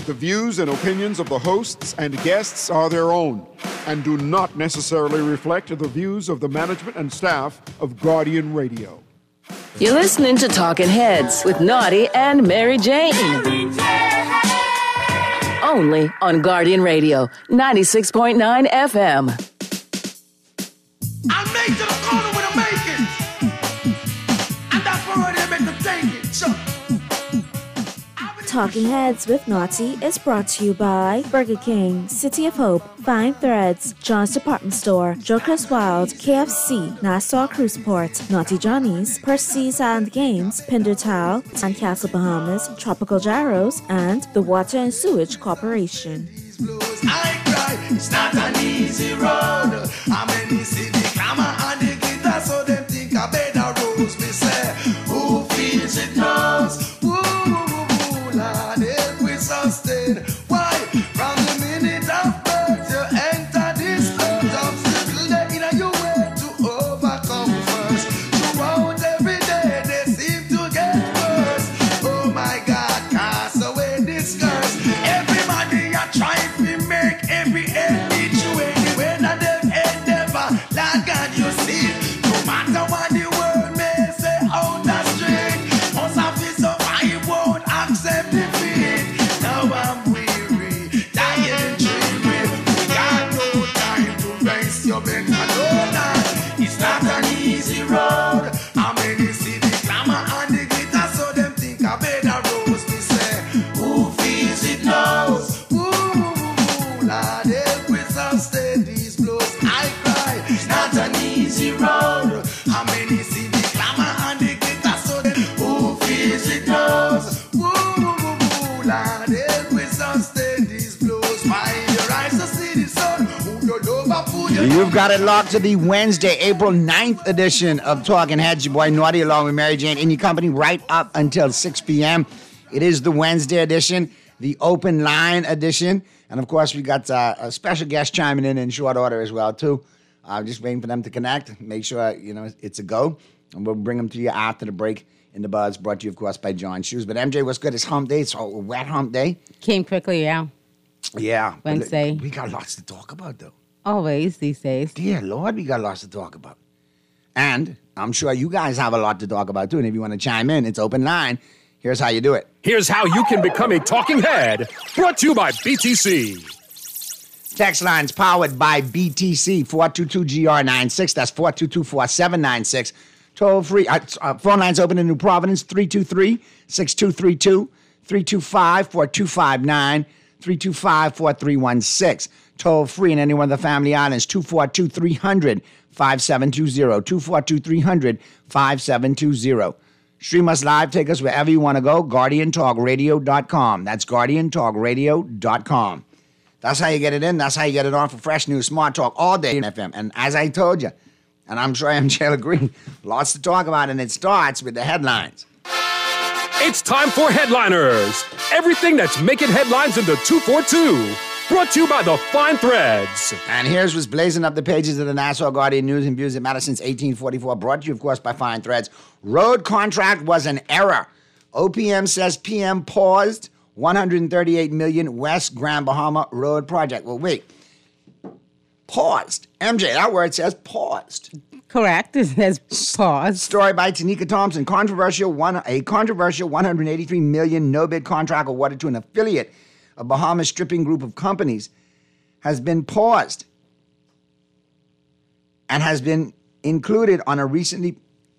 The views and opinions of the hosts and guests are their own and do not necessarily reflect the views of the management and staff of Guardian Radio. You're listening to Talking Heads with Naughty and Mary Jane. Only on Guardian Radio, 96.9 FM. I'm made to the corner with a bacon. And that's where they make them take it. So, Talking Heads with Naughty is brought to you by Burger King, City of Hope, Fine Threads, John's Department Store, Joker's Wild, KFC, Nassau Cruise Port, Naughty Johnny's, Percy's and Games, Pinder Towel, Sandcastle Bahamas, Tropical Gyros, and the Water and Sewage Corporation. I cry, it's not an easy road. I'm in the city, clamor and the guitar, so them think I better rose. Me say, who feels it knows? Woo, woo, woo, woo, Lord, help we sustain. Why? From the minute of birth, you enter this world. Obstacle there in your way to overcome first. Throughout every day, they seem to get worse. Oh my God, cast away this curse. Everybody are trying to make every end meet you anywhere that them endeavor. Lord God, you see, no matter what the world may say out the street, most of it so I won't accept defeat. Now I'm weary, dying dreary. We got no time to raise your bed. No, it's not an easy road. How many see the clamor and the glitter, so them think I better rose. Me say, who feels it knows? Woo, woo, woo, woo, Lord, help we sustain these blows. I cry, it's not an easy road. How many see the clamor and the glitter, so them who feels it knows? Woo, woo, woo, woo, Lord, help we sustain these blows. Find your eyes to see the sun. Who you love and food you You've got it locked to the Wednesday, April 9th edition of Talking Heads. Your boy Naughty along with Mary Jane in your company right up until 6 p.m. It is the Wednesday edition, the open line edition. And, of course, we got a special guest chiming in short order as well, too. Just waiting for them to connect, make sure, it's a go. And we'll bring them to you after the break in the buzz, brought to you, of course, by John Shoes. But, MJ, what's good? It's hump day. It's a wet hump day. Came quickly, yeah. Yeah. Wednesday. We got lots to talk about, though. Always these days. Dear Lord, we got lots to talk about. And I'm sure you guys have a lot to talk about, too. And if you want to chime in, it's open line. Here's how you do it. Here's how you can become a talking head. Brought to you by BTC. Text lines powered by BTC, 422-GR96. That's 422-4796. Toll free. Phone lines open in New Providence, 323-6232, 325-4259, 325-4316. Toll free in any one of the Family Islands, 242-300-5720, 242-300-5720. Stream us live. Take us wherever you want to go. GuardianTalkRadio.com. That's GuardianTalkRadio.com. That's how you get it in. That's how you get it on for fresh news, smart talk all day in FM. And as I told you, and I'm sure MJ will agree, lots to talk about, and it starts with the headlines. It's time for Headliners. Everything that's making headlines in the 242. Brought to you by the Fine Threads. And here's what's blazing up the pages of the Nassau Guardian News and Views that matter since 1844. Brought to you, of course, by Fine Threads. Road contract was an error. OPM says PM paused $138 million West Grand Bahama Road project. Well, wait. Paused. MJ, that word says paused. Correct. It says pause. Story by Tanika Thompson. A controversial $183 million no-bid contract awarded to an affiliate of Bahamas stripping group of companies has been paused and was included on a recently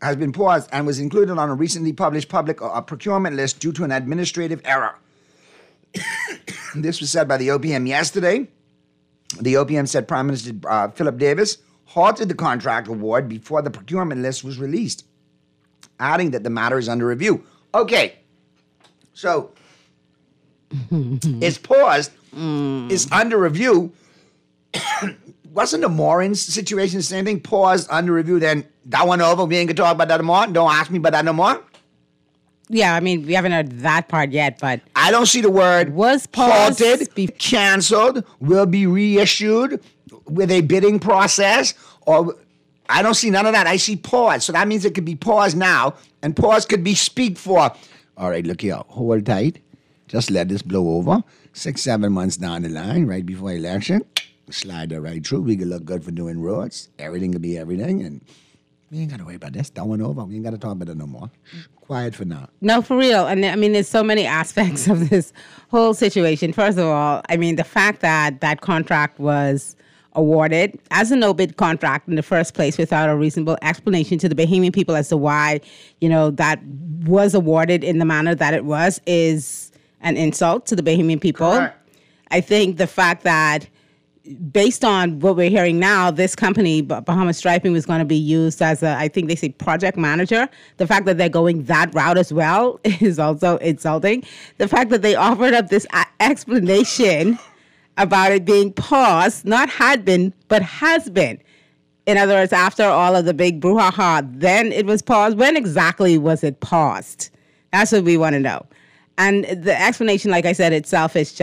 published public procurement list due to an administrative error. This was said by the OPM yesterday. The OPM said Prime Minister Philip Davis halted the contract award before the procurement list was released, adding that the matter is under review. Okay, so it's paused, it's under review. Wasn't the Moorings situation the same thing? Paused, under review, then that one over, we ain't gonna talk about that no more? Don't ask me about that no more? Yeah, I mean, we haven't heard that part yet, but I don't see the word was paused, halted, canceled, will be reissued with a bidding process, or I don't see none of that. I see pause. So that means it could be paused now, and pause could be speak for. All right, look here, hold tight. Just let this blow over. 6-7 months down the line, right before election, slide that right through. We can look good for doing roads. Everything can be everything, and we ain't got to worry about this. That one over. We ain't got to talk about it no more. Quiet for now. No, for real. And I mean, there's so many aspects of this whole situation. First of all, I mean, the fact that that contract was awarded as a no-bid contract in the first place without a reasonable explanation to the Bahamian people as to why, that was awarded in the manner that it was is an insult to the Bahamian people. Correct. I think the fact that based on what we're hearing now, this company, Bahama Striping, was going to be used as I think they say project manager. The fact that they're going that route as well is also insulting. The fact that they offered up this explanation about it being paused, not had been, but has been. In other words, after all of the big brouhaha, then it was paused. When exactly was it paused? That's what we want to know. And the explanation, like I said, itself is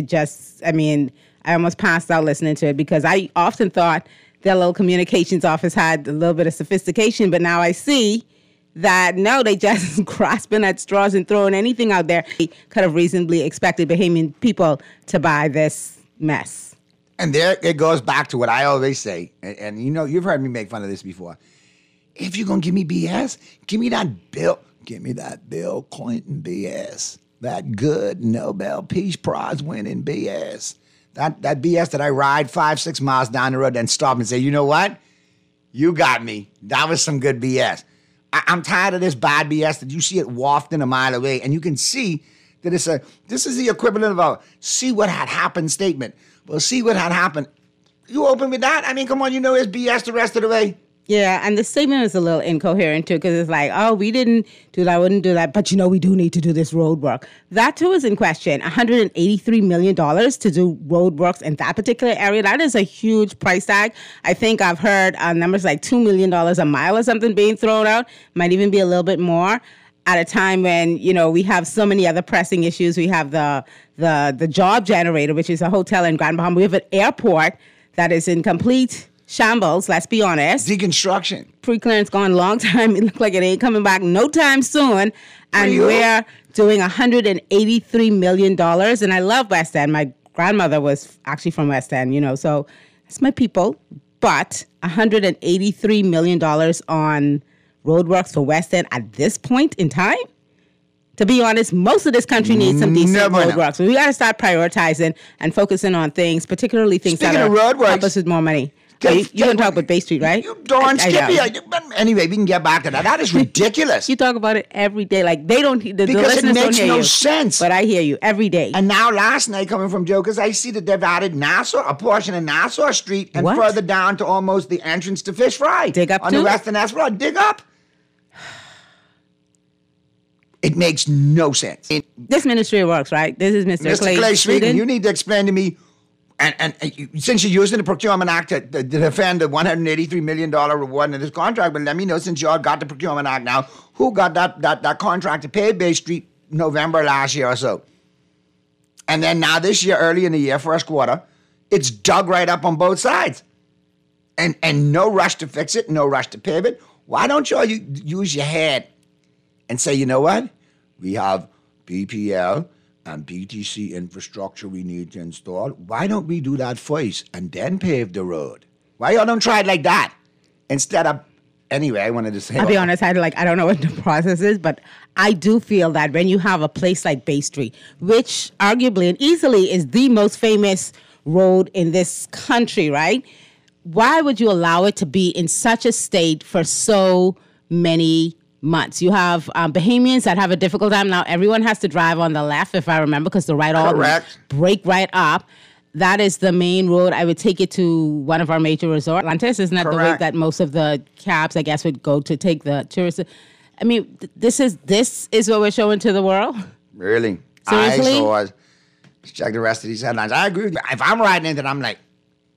I mean, I almost passed out listening to it because I often thought their little communications office had a little bit of sophistication, but now I see that no, they just grasping at straws and throwing anything out there. They could have reasonably expected Bahamian people to buy this mess. And there it goes back to what I always say, and you've heard me make fun of this before. If you're going to give me BS, give me that Bill Clinton BS. That good Nobel Peace Prize winning BS. That BS that I ride 5-6 miles down the road and stop and say, you know what? You got me. That was some good BS. I'm tired of this bad BS that you see it wafting a mile away, and you can see that this is the equivalent of a see what had happened statement. Well, see what had happened. You open with that? I mean, come on, it's BS the rest of the way. Yeah, and the statement is a little incoherent, too, because it's like, oh, we didn't do that, wouldn't do that, but, we do need to do this road work. That, too, is in question. $183 million to do road works in that particular area. That is a huge price tag. I think I've heard numbers like $2 million a mile or something being thrown out. Might even be a little bit more at a time when, we have so many other pressing issues. We have the job generator, which is a hotel in Grand Bahama. We have an airport that is in complete shambles, let's be honest. Deconstruction. Pre-clearance gone a long time. It looked like it ain't coming back no time soon. And we're doing $183 million. And I love West End. My grandmother was actually from West End, so it's my people. But $183 million on roadworks for West End at this point in time? To be honest, most of this country needs some decent roadworks. So we got to start prioritizing and focusing on things, particularly things that help us with more money. You don't talk about Bay Street, right? You darn Skippy. Anyway, we can get back to that. That is ridiculous. You talk about it every day. Like, they don't, the because listeners it makes don't hear no you, sense. But I hear you every day. And now last night, coming from Jokers, I see that they've added a portion of Nassau Street and further down to almost the entrance to Fish Fry. Dig up on the Western Esplanade. Dig up. It makes no sense. This ministry works, right? This is Mr. Clay speaking. You need to explain to me, and since you're using the Procurement Act to defend the $183 million reward in this contract, but let me know, since y'all got the Procurement Act now, who got that contract to pay Bay Street November last year or so? And then now this year, early in the year, first quarter, it's dug right up on both sides. And no rush to fix it, no rush to pave it. Why don't y'all use your head and say, you know what? We have BPL and BTC infrastructure we need to install. Why don't we do that first and then pave the road? Why y'all don't try it like that? Instead of, anyway, I wanted to say. I'll be honest, I don't know what the process is, but I do feel that when you have a place like Bay Street, which arguably and easily is the most famous road in this country, right? Why would you allow it to be in such a state for so many months? You have Bahamians that have a difficult time. Now, everyone has to drive on the left, if I remember, because the right all break right up. That is the main road. I would take it to one of our major resorts. Atlantis, isn't that the way that most of the cabs, I guess, would go to take the tourists? I mean, this is what we're showing to the world? Really? Seriously? Let's check the rest of these headlines. I agree with you. If I'm riding into it, I'm like,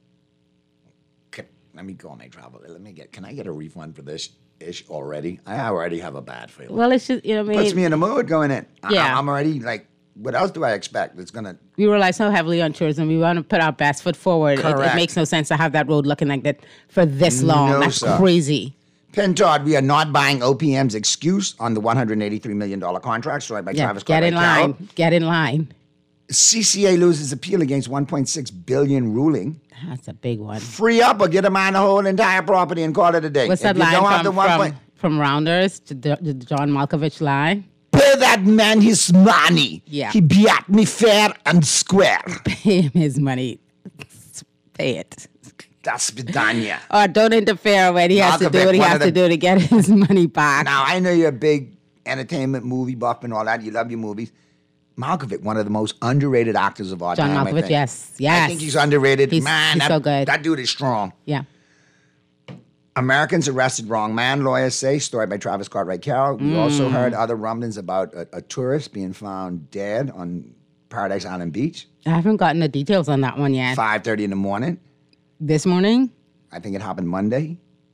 let me go on my travel. Can I get a refund for this ish already? I already have a bad feeling. Well, it's just, puts me in the mood going in. Yeah. I'm already like, what else do I expect that's going to... We rely so heavily on tourism. We want to put our best foot forward. It makes no sense to have that road looking like that for this long. That's crazy. Pintard, we are not buying OPM's excuse on the $183 million contract struck by Travis Scott. Get in line. Get in line. CCA loses appeal against $1.6 billion ruling. That's a big one. Free up or get a man the whole entire property and call it a day. What's If that you don't have line the from Rounders, the John Malkovich line? Pay that man his money. Yeah. He beat me fair and square. Pay him his money. Pay it. That's Vidania. Or don't interfere when he has to do what he has to do to get his money back. Now, I know you're a big entertainment movie buff and all that. You love your movies. Malkovich, one of the most underrated actors of all John time. Malkovich, yes. I think he's underrated. He's so good. That dude is strong. Yeah. Americans arrested wrong man, lawyers say. Story by Travis Cartwright Carroll. We also heard other rumblings about a tourist being found dead on Paradise Island Beach. I haven't gotten the details on that one yet. 5:30 in the morning. This morning? I think it happened Monday.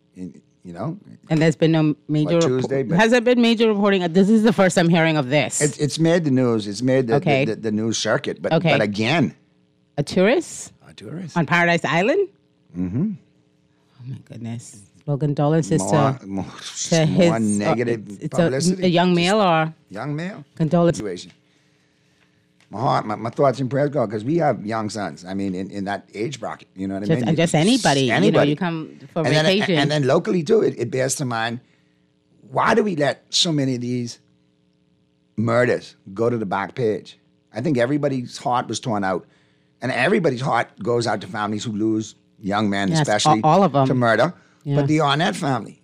And there's been no major Tuesday, but has there been major reporting? This is the first I'm hearing of this. It's made the news. It's made the news circuit. But again, a tourist on Paradise Island. Mm-hmm. Oh my goodness. Well, condolences more his negative publicity. A young male or young male condolences. Situation. My heart, my thoughts and prayers go because we have young sons. I mean, in that age bracket, you know what I mean? Just anybody. You know, you come for vacation. And then locally, too, it bears to mind, why do we let so many of these murders go to the back page? I think everybody's heart was torn out. And everybody's heart goes out to families who lose young men, especially all of them. To murder. Yeah. But the Arnett family,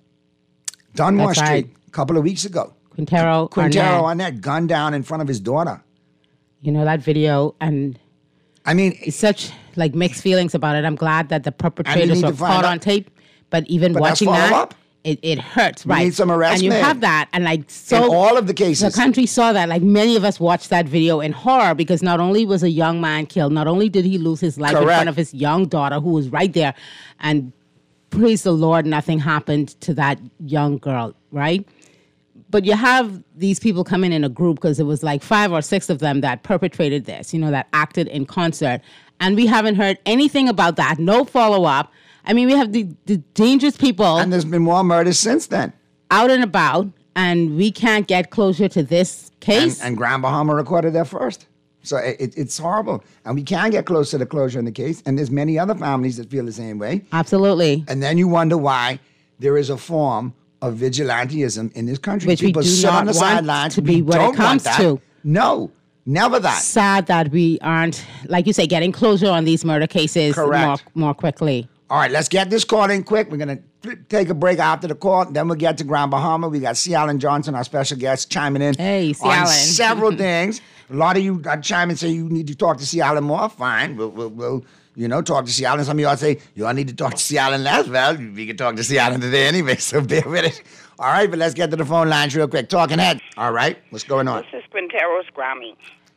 Dunmore Street, a couple of weeks ago. Quintero Arnett gunned down in front of his daughter. You know, that video, and I mean, it's such like mixed feelings about it. I'm glad that the perpetrators were caught on tape, but even watching that, it hurts, right? We need some arrests, and you have that, and like in all of the cases, the country saw that. Like many of us watched that video in horror because not only was a young man killed, not only did he lose his life in front of his young daughter who was right there, and praise the Lord, nothing happened to that young girl, right? But you have these people coming in a group because it was like 5 or 6 of them that perpetrated this, you know, that acted in concert. And we haven't heard anything about that. No follow-up. I mean, we have the dangerous people. And there's been more murders since then. Out and about. And we can't get closure to this case. And Grand Bahama recorded that first. So it's horrible. And we can get close to the closure in the case. And there's many other families that feel the same way. Absolutely. And then you wonder why there is a form of vigilantism in this country. Which people we do sit not on the want sidelines. to be what it comes to. No, never that. Sad that we aren't, like you say, getting closure on these murder cases more quickly. All right, let's get this call in quick. We're going to take a break after the call. Then we'll get to Grand Bahama. We got C. Allen Johnson, our special guest, chiming in on several things. A lot of you chime and say you need to talk to C. Allen more. Fine, we'll talk to C. Allen. Some of y'all say, you all need to talk to C. Allen less. Well, we can talk to C. Allen today anyway, so bear with it. All right, but let's get to the phone lines real quick. Talking head. All right, what's going on? This is Quintero's Grammy.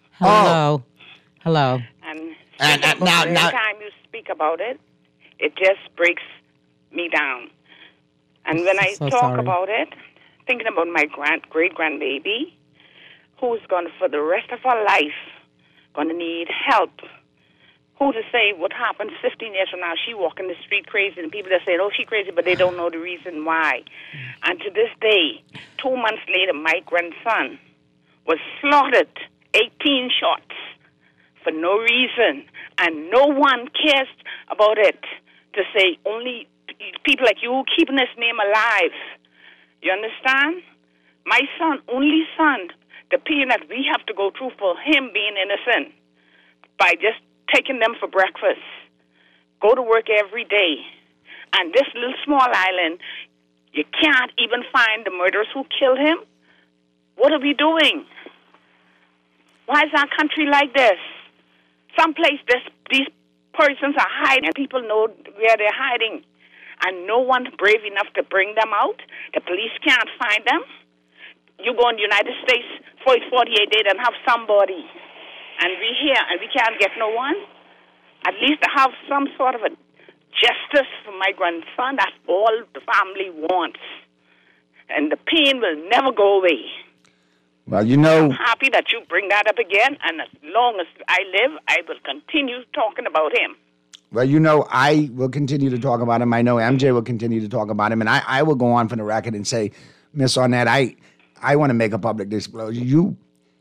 Hello. Hello. And now, every time you speak about it, it just breaks me down. And when I talk about it, thinking about my great-grandbaby, who's going to, for the rest of her life, going to need help. Who to say what happens 15 years from now? She walking the street crazy, and people that say, oh, she crazy, but they don't know the reason why. And to this day, 2 months later, my grandson was slaughtered, 18 shots, for no reason. And no one cares about it to say only people like you keeping his name alive. You understand? My son, only son, the pain that we have to go through for him being innocent by just taking them for breakfast, go to work every day. And this little small island, you can't even find the murderers who killed him. What are we doing? Why is our country like this? Someplace these persons are hiding, and people know where they're hiding. And no one's brave enough to bring them out. The police can't find them. You go in the United States for 48 days and have somebody. And we here, and we can't get no one. At least to have some sort of a justice for my grandson. That's all the family wants. And the pain will never go away. Well, you know, I'm happy that you bring that up again. And as long as I live, I will continue talking about him. Well, you know, I will continue to talk about him. I know MJ will continue to talk about him. And I will go on for the record and say, Miss Arnett, I want to make a public disclosure. You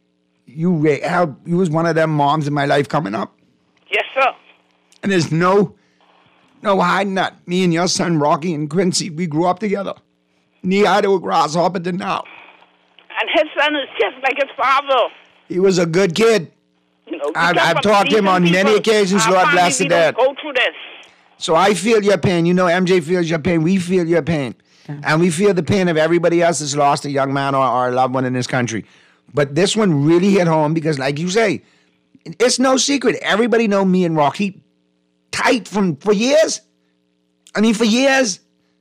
was one of them moms in my life coming up. Yes, sir. And there's no hiding that. Me and your son, Rocky and Quincy, we grew up together. Knee-high to a grasshopper to now. And his son is just like his father. He was a good kid. You know, I've talked to him on many occasions, Lord bless the dead. Go through this. So I feel your pain. You know, MJ feels your pain. We feel your pain. And we feel the pain of everybody else that's lost a young man or a loved one in this country. But this one really hit home because, like you say, it's no secret. Everybody know me and Rocky tight for years. I mean, for years.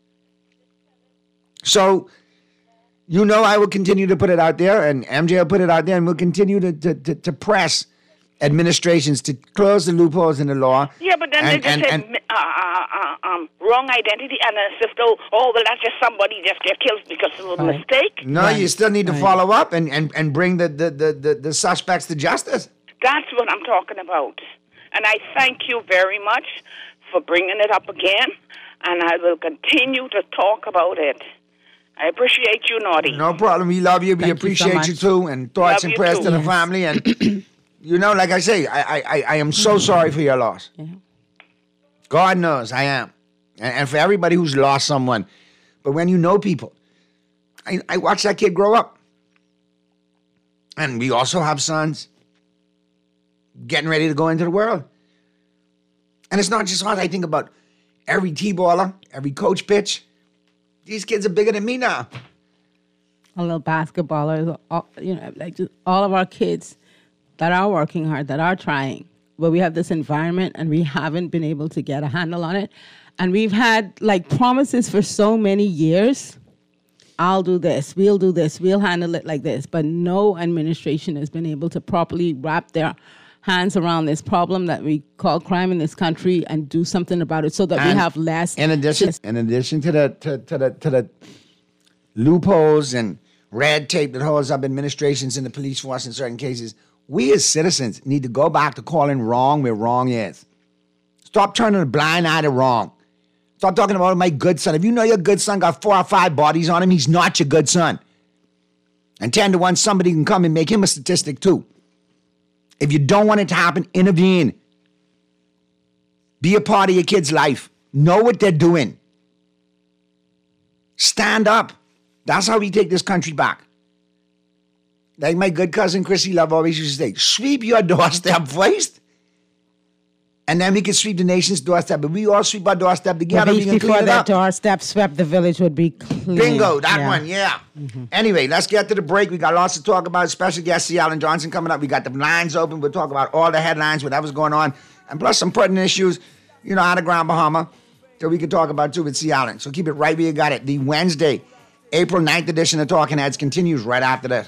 So, you know, I will continue to put it out there, and MJ will put it out there, and we'll continue to press administrations to close the loopholes in the law. Yeah, but then they just say wrong identity, and as if though, well, that's just somebody just get killed because of a mistake. No, you still need to follow up and bring the suspects to justice. That's what I'm talking about. And I thank you very much for bringing it up again, and I will continue to talk about it. I appreciate you, Naughty. No problem. We love you. We appreciate you too. And thoughts and prayers to the family. And, you know, like I say, I am so sorry for your loss. Yeah. God knows I am. And for everybody who's lost someone. But when you know people, I watched that kid grow up. And we also have sons getting ready to go into the world. And it's not just us. I think about every T-baller, every coach pitch. These kids are bigger than me now. All the basketballers, like just all of our kids that are working hard, that are trying. But we have this environment and we haven't been able to get a handle on it. And we've had like promises for so many years. I'll do this, we'll handle it like this. But no administration has been able to properly wrap their hands around this problem that we call crime in this country and do something about it so that we have less. In addition to the loopholes and red tape that holds up administrations and the police force in certain cases, we as citizens need to go back to calling wrong where wrong is. Stop turning a blind eye to wrong. Stop talking about my good son. If you know your good son got 4 or 5 bodies on him, he's not your good son. And 10 to 1, somebody can come and make him a statistic too. If you don't want it to happen, intervene. Be a part of your kid's life. Know what they're doing. Stand up. That's how we take this country back. Like my good cousin Chrissy Love always used to say, sweep your doorstep first, and then we can sweep the nation's doorstep. But we all sweep our doorstep together. We can before clean it that up. doorstep swept, the village would be clean. Bingo, that one, yeah. Mm-hmm. Anyway, let's get to the break. We got lots to talk about. Special guest C. Alan Johnson coming up. We got the lines open. We'll talk about all the headlines, whatever's going on, and plus some pertinent issues, out of Grand Bahama, that we can talk about too with C. Alan. So keep it right where you got it. The Wednesday, April 9th edition of Talking Heads continues right after that.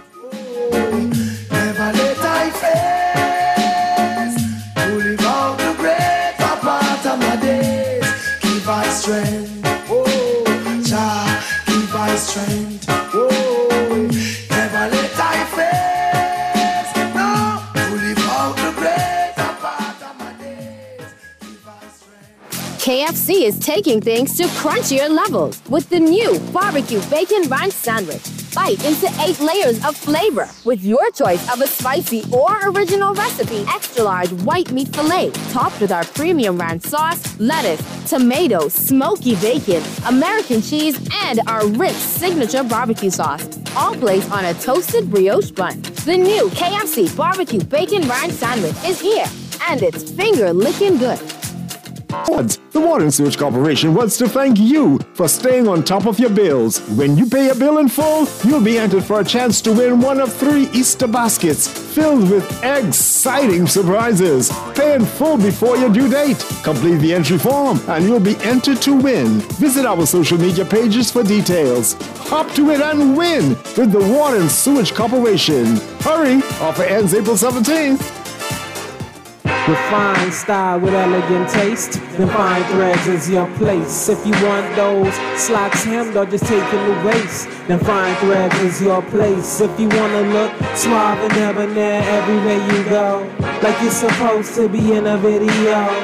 Never let I face to live out the greater part of my days. Give I strength, oh, Jah, give I strength, oh. Never let I face, no, to live out the greater part of my days. Give I strength. KFC is taking things to crunchier levels with the new barbecue bacon ranch sandwich. Bite into 8 layers of flavor with your choice of a spicy or original recipe. Extra large white meat filet topped with our premium ranch sauce, lettuce, tomatoes, smoky bacon, American cheese, and our rich signature barbecue sauce. All placed on a toasted brioche bun. The new KFC barbecue bacon ranch sandwich is here, and it's finger-licking good. The Water and Sewage Corporation wants to thank you for staying on top of your bills. When you pay your bill in full, you'll be entered for a chance to win one of 3 Easter baskets filled with exciting surprises. Pay in full before your due date. Complete the entry form and you'll be entered to win. Visit our social media pages for details. Hop to it and win with the Water and Sewage Corporation. Hurry! Offer ends April 17th. Refined style with elegant taste. Then Fine Threads is your place. If you want those slacks hemmed or just taking the waist, then Fine Threads is your place. If you wanna look suave and debonair everywhere you go, like you're supposed to be in a video,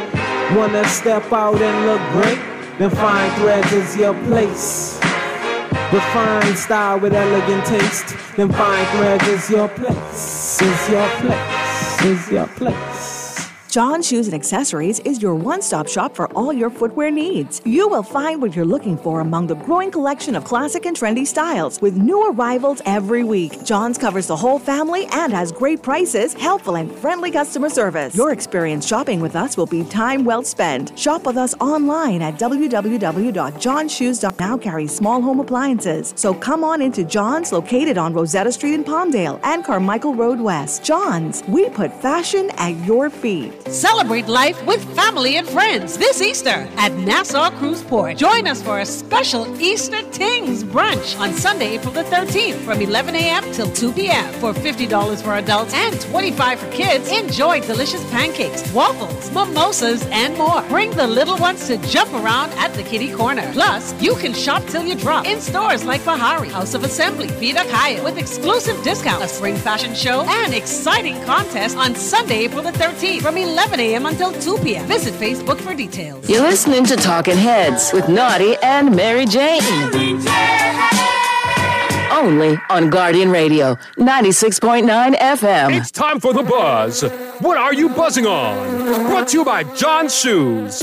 Wanna step out and look great? Then Fine Threads is your place. Refined style with elegant taste. Then Fine Threads is your place. Is your place. Is your place. John Shoes and Accessories is your one-stop shop for all your footwear needs. You will find what you're looking for among the growing collection of classic and trendy styles with new arrivals every week. John's covers the whole family and has great prices, helpful and friendly customer service. Your experience shopping with us will be time well spent. Shop with us online at www.johnshoes.com. Now carries small home appliances. So come on into John's, located on Rosetta Street in Palmdale and Carmichael Road West. John's, we put fashion at your feet. Celebrate life with family and friends this Easter at Nassau Cruise Port. Join us for a special Easter Tings brunch on Sunday, April the 13th from 11 a.m. till 2 p.m. For $50 for adults and $25 for kids, enjoy delicious pancakes, waffles, mimosas, and more. Bring the little ones to jump around at the kitty corner. Plus, you can shop till you drop in stores like Bahari, House of Assembly, Vida Kaya, with exclusive discounts, a spring fashion show, and exciting contests on Sunday, April the 13th from 11 a.m. until 2 p.m. Visit Facebook for details. You're listening to Talking Heads with Naughty and Mary Jane. Only on Guardian Radio, 96.9 FM. It's time for The Buzz. What are you buzzing on? Brought to you by John Shoes.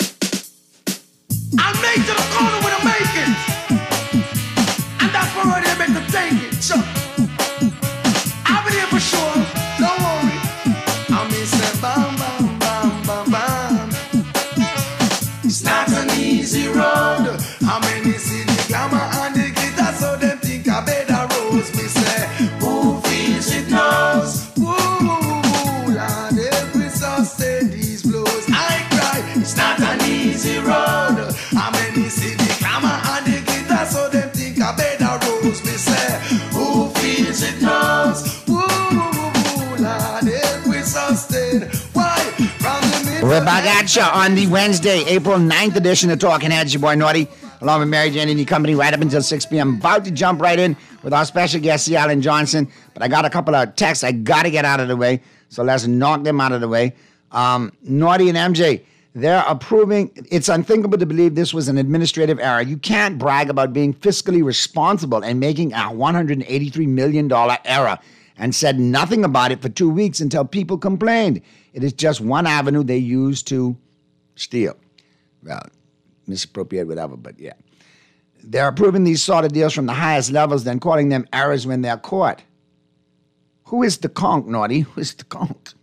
I'm late to the corner with a making. And that's where they make them take it. So, I'll be there for sure. Don't worry. I mean, say, bam, bam, bam, bam, bam. It's not an easy road. How many see the glamour and the glitter, so them think I better rose. Me say, who feels it knows? Woo, woo, woo, woo. Lord, every song say these blows. I cry. It's not an easy road. How many see the glamour and the glitter, so them think I better rose. Me say, who feels it knows? Woo, woo, woo, woo. Lord, every song say why? From the middle. We're back at you on the Wednesday, April 9th edition of Talking Heads. Your boy Naughty, along with Mary Jane and your company, right up until 6 p.m. About to jump right in with our special guest, C. Alan Johnson. But I got a couple of texts I got to get out of the way. So let's knock them out of the way. Naughty and MJ, they're approving. It's unthinkable to believe this was an administrative error. You can't brag about being fiscally responsible and making a $183 million error and said nothing about it for 2 weeks until people complained. It is just one avenue they use to steal. Well, misappropriate, whatever, but yeah. They're approving these sort of deals from the highest levels, then calling them errors when they're caught. Who is the conch, Naughty? Who is the conch?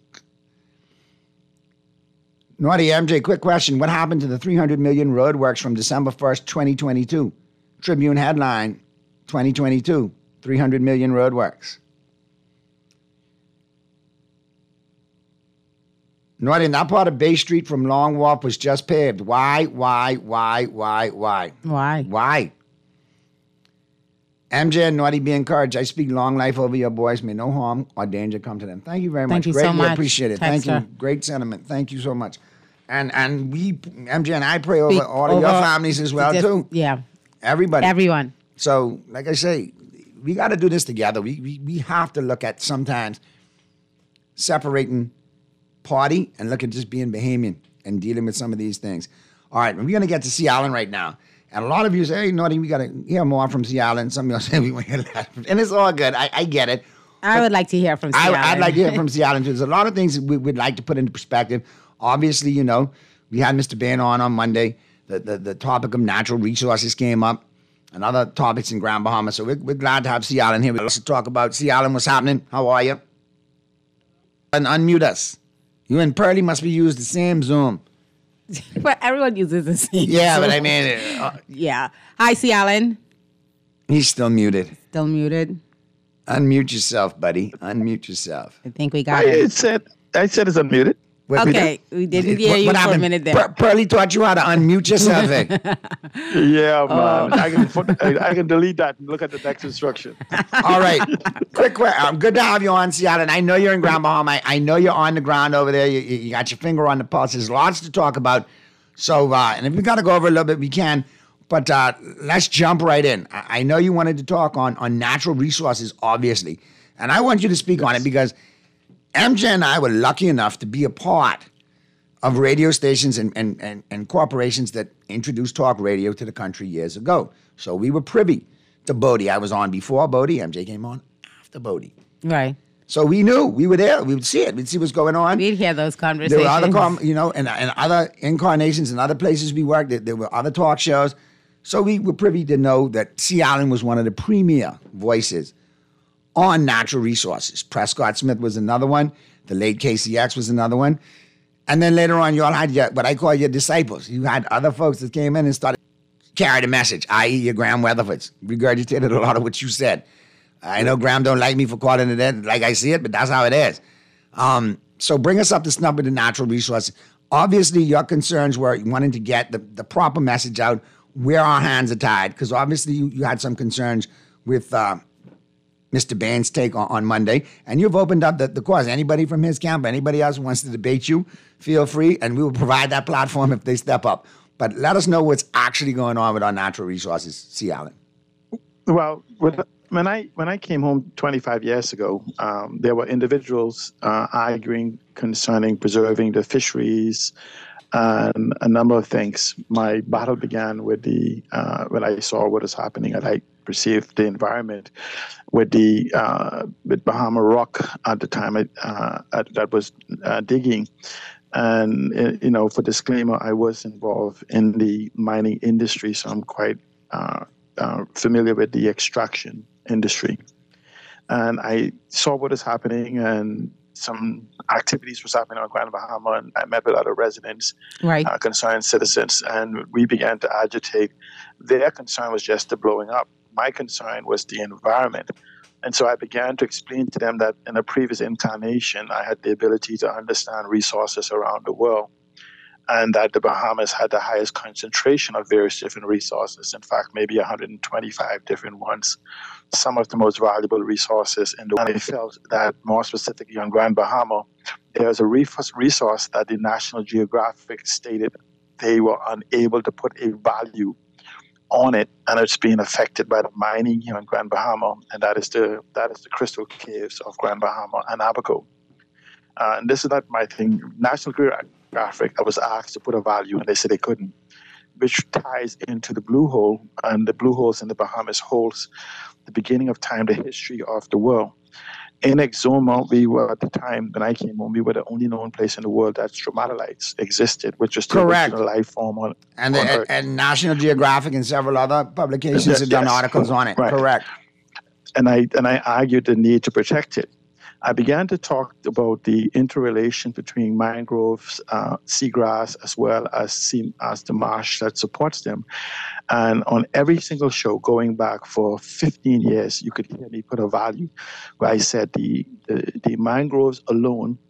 Naughty, MJ, quick question. What happened to the $300 million roadworks from December 1st, 2022? Tribune headline, 2022, $300 million roadworks. Naughty, and that part of Bay Street from Long Wharf was just paved. Why? Why? MJ and Naughty, be encouraged. I speak long life over your boys. May no harm or danger come to them. Thank you very much. Thank you Greatly so much. Appreciate it. Thank you. Great sentiment. Thank you so much. And we, MJ and I, pray over all of your families as well, too. Yeah. Everybody. Everyone. So, like I say, we got to do this together. We have to look at sometimes separating party and look at just being Bahamian and dealing with some of these things. All right, we're going to get to C. Allen right now. And a lot of you say, hey, Naughty, we got to hear more from C. Allen. Some of you say we want to hear that. And it's all good. I get it. I would like to hear from C. Allen. I'd like to hear from C. Allen, too. There's a lot of things we'd like to put into perspective. Obviously, you know, we had Mr. Bain on Monday. The topic of natural resources came up and other topics in Grand Bahama. So we're glad to have C. Allen here. Let's talk about C. Allen. What's happening? How are you? And unmute us. You and Pearlie must be using the same Zoom. But everyone uses the same Yeah, Zoom. but I mean... yeah. Hi, C. Allen. He's still muted. Still muted. Unmute yourself, buddy. Unmute yourself. I think we got it. I said it's unmuted. Okay, we didn't hear you for a minute there. Pearlie taught you how to unmute yourself. Yeah, man. I can delete that and look at the next instruction. All right. Quick question. Good to have you on, Seattle. And I know you're in Grand Bahama. I know you're on the ground over there. You got your finger on the pulse. There's lots to talk about. So, and if we got to go over a little bit, we can. But let's jump right in. I know you wanted to talk on natural resources, obviously. And I want you to speak on it because MJ and I were lucky enough to be a part of radio stations and corporations that introduced talk radio to the country years ago. So we were privy to Bodie. I was on before Bodie. MJ came on after Bodie. Right. So we knew. We were there. We would see it. We'd see what's going on. We'd hear those conversations. There were other, and other incarnations and other places we worked. There were other talk shows. So we were privy to know that C. Allen was one of the premier voices on natural resources. Prescott Smith was another one. The late KCX was another one. And then later on, you all had what I call your disciples. You had other folks that came in and started carrying the message, i.e. your Graham Weatherfords. Regurgitated a lot of what you said. I know Graham don't like me for calling it that like I see it, but that's how it is. So bring us up to snuff with the natural resources. Obviously, your concerns were wanting to get the proper message out where our hands are tied, because obviously you had some concerns with Mr. Bain's take on Monday, and you've opened up the cause. Anybody from his camp, anybody else who wants to debate you, feel free, and we will provide that platform if they step up. But let us know what's actually going on with our natural resources, C. Allen. Well, when I came home 25 years ago, there were individuals arguing concerning preserving the fisheries and a number of things. My battle began with when I saw what was happening and I perceived the environment with Bahama Rock at the time that was digging. And, for disclaimer, I was involved in the mining industry, so I'm quite familiar with the extraction industry. And I saw what was happening, and some activities was happening on Grand Bahama, and I met with other residents, concerned citizens, and we began to agitate. Their concern was just the blowing up. My concern was the environment. And so I began to explain to them that in a previous incarnation, I had the ability to understand resources around the world, and that the Bahamas had the highest concentration of various different resources. In fact, maybe 125 different ones, some of the most valuable resources in the world. And I felt that more specifically on Grand Bahama, there's a resource that the National Geographic stated they were unable to put a value on it, and it's being affected by the mining here in Grand Bahama, and that is the crystal caves of Grand Bahama and Abaco. And this is not my thing. National Geographic, I was asked to put a value, and they said they couldn't, which ties into the blue hole, and the blue holes in the Bahamas holds the beginning of time, the history of the world. In Exuma, we were at the time when I came home, we were the only known place in the world that stromatolites existed, which was the original life form on Earth. And National Geographic and several other publications have done articles on it. Right. Correct. And I argued the need to protect it. I began to talk about the interrelation between mangroves, seagrass, as well as the marsh that supports them. And on every single show going back for 15 years, you could hear me put a value where I said the mangroves alone,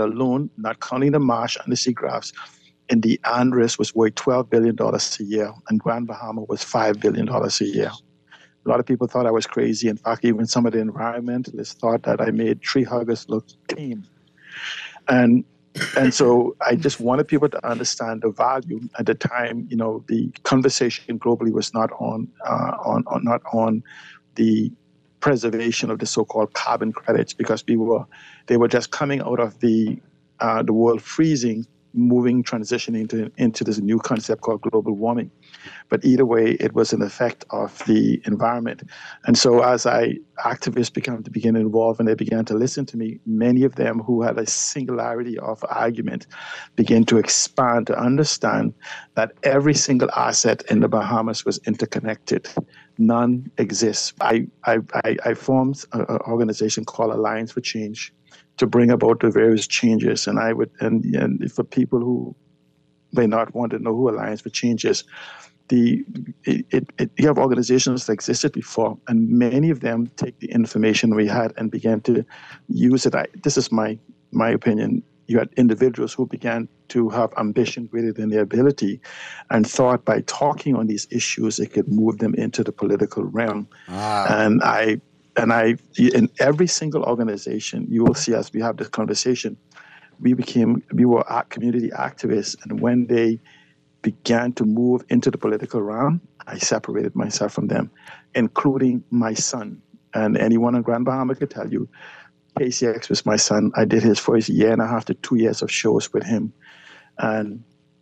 not counting the marsh and the seagrass, in the Andres was worth $12 billion a year, and Grand Bahama was $5 billion a year. A lot of people thought I was crazy. In fact, even some of the environmentalists thought that I made tree huggers look tame. And so I just wanted people to understand the value. At the time, the conversation globally was not on the preservation of the so-called carbon credits, because they were just coming out of the world freezing, transitioning into this new concept called global warming. But either way, it was an effect of the environment. And so as activists began to begin involved and they began to listen to me, many of them who had a singularity of argument began to expand to understand that every single asset in the Bahamas was interconnected. None exists. I formed an organization called Alliance for Change to bring about the various changes. And for people who may not want to know who Alliance for Change is, you have organizations that existed before, and many of them take the information we had and began to use it. This is my opinion. You had individuals who began to have ambition greater than their ability, and thought by talking on these issues, it could move them into the political realm. And in every single organization, you will see as we have this conversation, we were community activists, and when they began to move into the political realm, I separated myself from them, including my son. And anyone in Grand Bahama could tell you, KCX was my son. I did his first 1.5 to 2 years of shows with him. and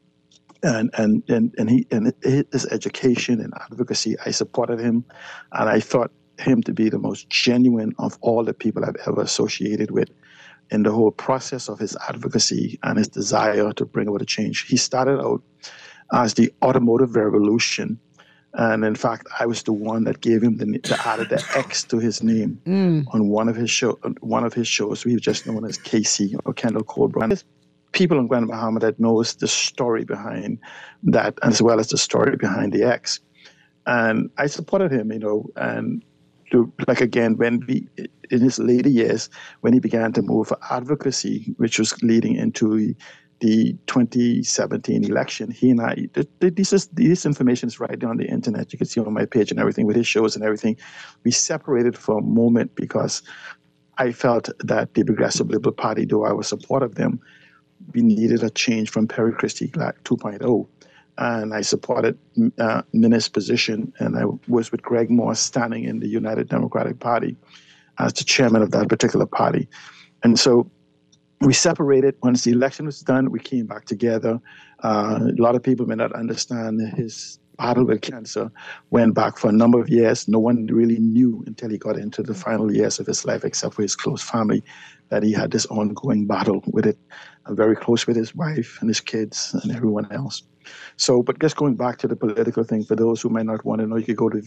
his education and advocacy, I supported him, and I thought him to be the most genuine of all the people I've ever associated with in the whole process of his advocacy and his desire to bring about a change. He started out as the automotive revolution, and in fact, I was the one that gave him that added the X to his name on one of his shows. We were just known as KC or Kendall Colbrook. There's people in Grand Bahama that knows the story behind that, as well as the story behind the X. And I supported him, and again, in his later years, when he began to move for advocacy, which was leading into the 2017 election, he and I, this information is right there on the internet. You can see on my page and everything with his shows and everything. We separated for a moment because I felt that the Progressive Liberal Party, though I was supportive of them, we needed a change from Perry Christie 2.0. And I supported Minnie's position, and I was with Greg Moore standing in the United Democratic Party as the chairman of that particular party. And so we separated. Once the election was done, we came back together. A lot of people may not understand his battle with cancer went back for a number of years. No one really knew until he got into the final years of his life, except for his close family, that he had this ongoing battle with it. I'm very close with his wife and his kids and everyone else. So, but just going back to the political thing, for those who might not want to know, you could go to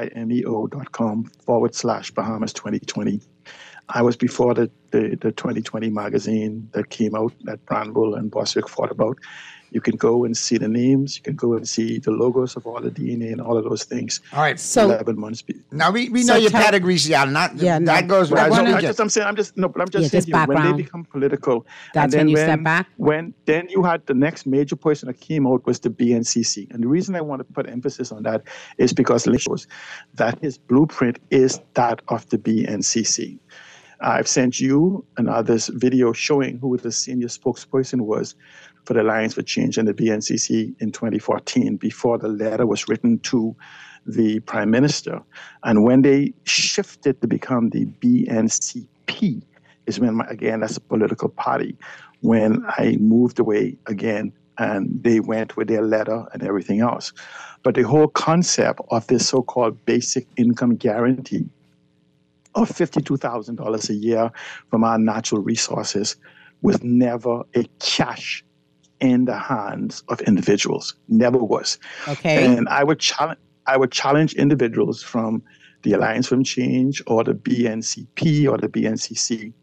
vimeo.com/Bahamas 2020. I was before the 2020 magazine that came out that Brandbull and Boswick fought about. You can go and see the names. You can go and see the logos of all the DNA and all of those things. All right. So 11 months. Now we know your pedigree, that goes. I'm just saying when they become political, that's when you step back. Then you had the next major person that came out was the BNCC, and the reason I want to put emphasis on that is because it shows that his blueprint is that of the BNCC. I've sent you and others video showing who the senior spokesperson was for the Alliance for Change and the BNCC in 2014, before the letter was written to the Prime Minister. And when they shifted to become the BNCP, is when, again, that's a political party, when I moved away again and they went with their letter and everything else. But the whole concept of this so-called basic income guarantee of $52,000 a year from our natural resources was never a cash in the hands of individuals. Never was. Okay. And I would challenge individuals from the Alliance for Change or the BNCP or the BNCC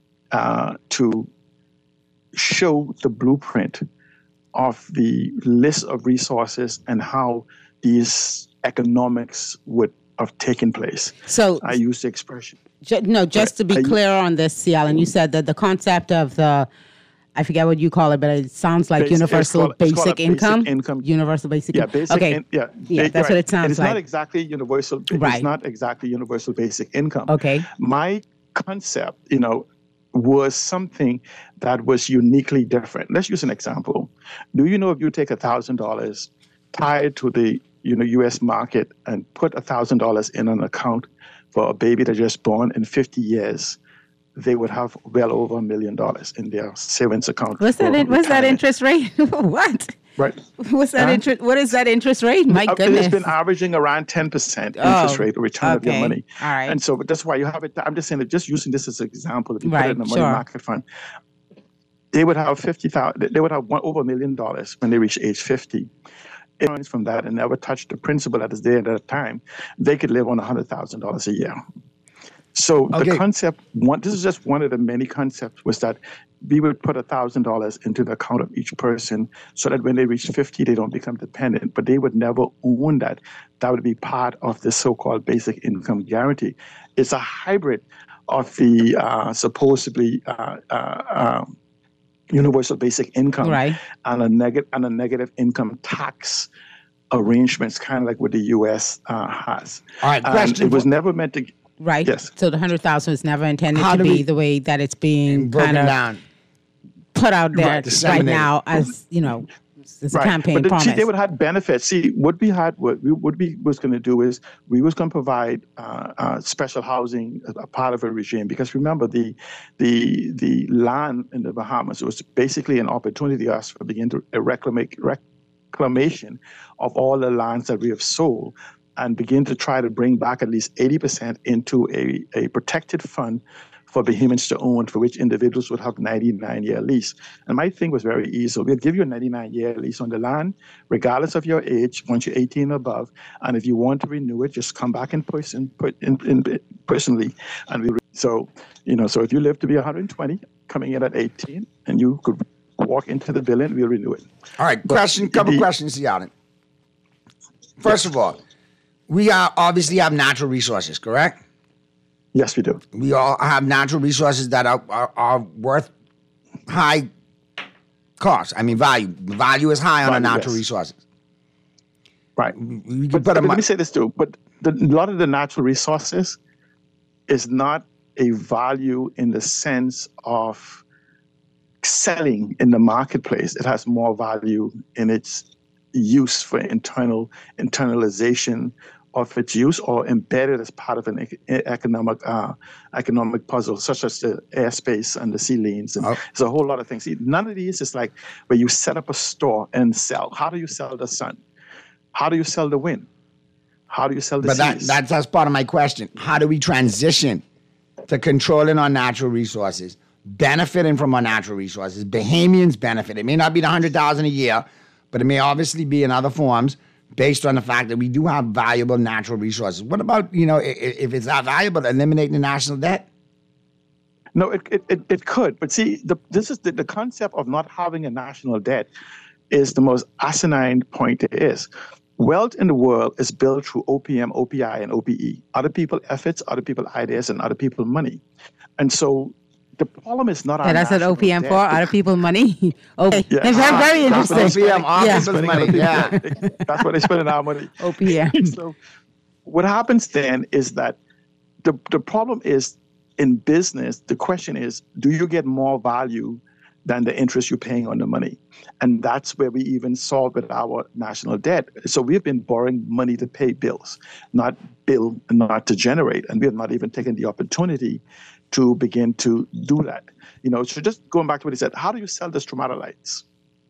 to show the blueprint of the list of resources and how these economics would have taken place. So I use the expression. Just to be clear on this, C.L., and you said that the concept of the, I forget what you call it, but it sounds like universal basic income. Universal basic income. Basic. Okay. That's what it sounds it's like. Not exactly universal. Right. It's not exactly universal basic income. Okay. My concept, was something that was uniquely different. Let's use an example. Do you know if you take $1,000 tied to the U.S. market and put $1,000 in an account for a baby that just born in 50 years, they would have well over $1 million in their savings account. What's that interest rate? What? Right. What's that interest? What is that interest rate? My goodness. It's been averaging around 10% interest rate return of your money. All right. And so that's why you have it. I'm just saying that just using this as an example, if you put it in a money market fund, they would have $50,000. They would have over $1 million when they reach age 50. From that and never touch the principal that is there at that time, they could live on $100,000 a year. So the concept, this is just one of the many concepts, was that we would put $1,000 into the account of each person so that when they reach 50, they don't become dependent, but they would never own that. That would be part of the so-called basic income guarantee. It's a hybrid of the supposedly universal basic income and a negative income tax arrangements, kind of like what the U.S. has. All right, question. It was never meant to. Right. Yes. So the 100,000 is never intended to be the way that it's being broken down, put out there right now, as It's a campaign promise. See, they would have benefits. See, what we was going to do is we was going to provide special housing as a part of a regime, because remember the land in the Bahamas was basically an opportunity for us to begin to reclamation of all the lands that we have sold, and begin to try to bring back at least 80% into a protected fund for Bahamians to own, for which individuals would have 99-year lease. And my thing was very easy. We'll give you a 99-year lease on the land, regardless of your age, once you're 18 and above. And if you want to renew it, just come back in person, personally. And so if you live to be 120, coming in at 18, and you could walk into the building, we'll renew it. All right, couple questions to you. First of all, we obviously have natural resources, correct? Yes, we do. We all have natural resources that are worth high cost. I mean, value. Value is high on our natural resources. Right. Let me say this too. But a lot of the natural resources is not a value in the sense of selling in the marketplace. It has more value in its use for internalization of its use, or embedded as part of an economic puzzle, such as the airspace and the sea lanes. And there's a whole lot of things. See, none of these is like where you set up a store and sell. How do you sell the sun? How do you sell the wind? How do you sell the seas? But that's part of my question. How do we transition to controlling our natural resources, benefiting from our natural resources? Bahamians benefit. It may not be the $100,000 a year, but it may obviously be in other forms, based on the fact that we do have valuable natural resources. What about, if it's not valuable, eliminating the national debt? No, it could. But see, this is the concept of not having a national debt is the most asinine point there is. Wealth in the world is built through OPM, OPI, and OPE. Other people efforts, other people ideas, and other people money. And so the problem is not our that's what OPM debt. for, other people money. Okay, yes. very interesting. OPM, all people's money. Yeah, that's what they spend our money. OPM. So what happens then is that the problem is in business. The question is, do you get more value than the interest you're paying on the money? And that's where we even saw with our national debt. So we've been borrowing money to pay bills, not to generate, and we have not even taken the opportunity to begin to do that. So just going back to what he said, how do you sell the stromatolites?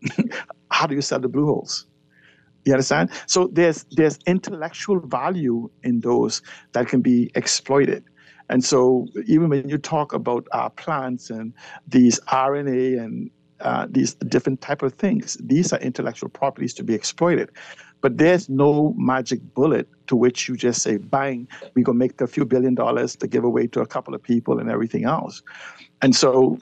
How do you sell the blue holes? You understand? So there's intellectual value in those that can be exploited. And so even when you talk about our plants and these RNA and these different type of things, these are intellectual properties to be exploited. But there's no magic bullet to which you just say, bang, we're going to make a few $1 billion to give away to a couple of people and everything else. And so,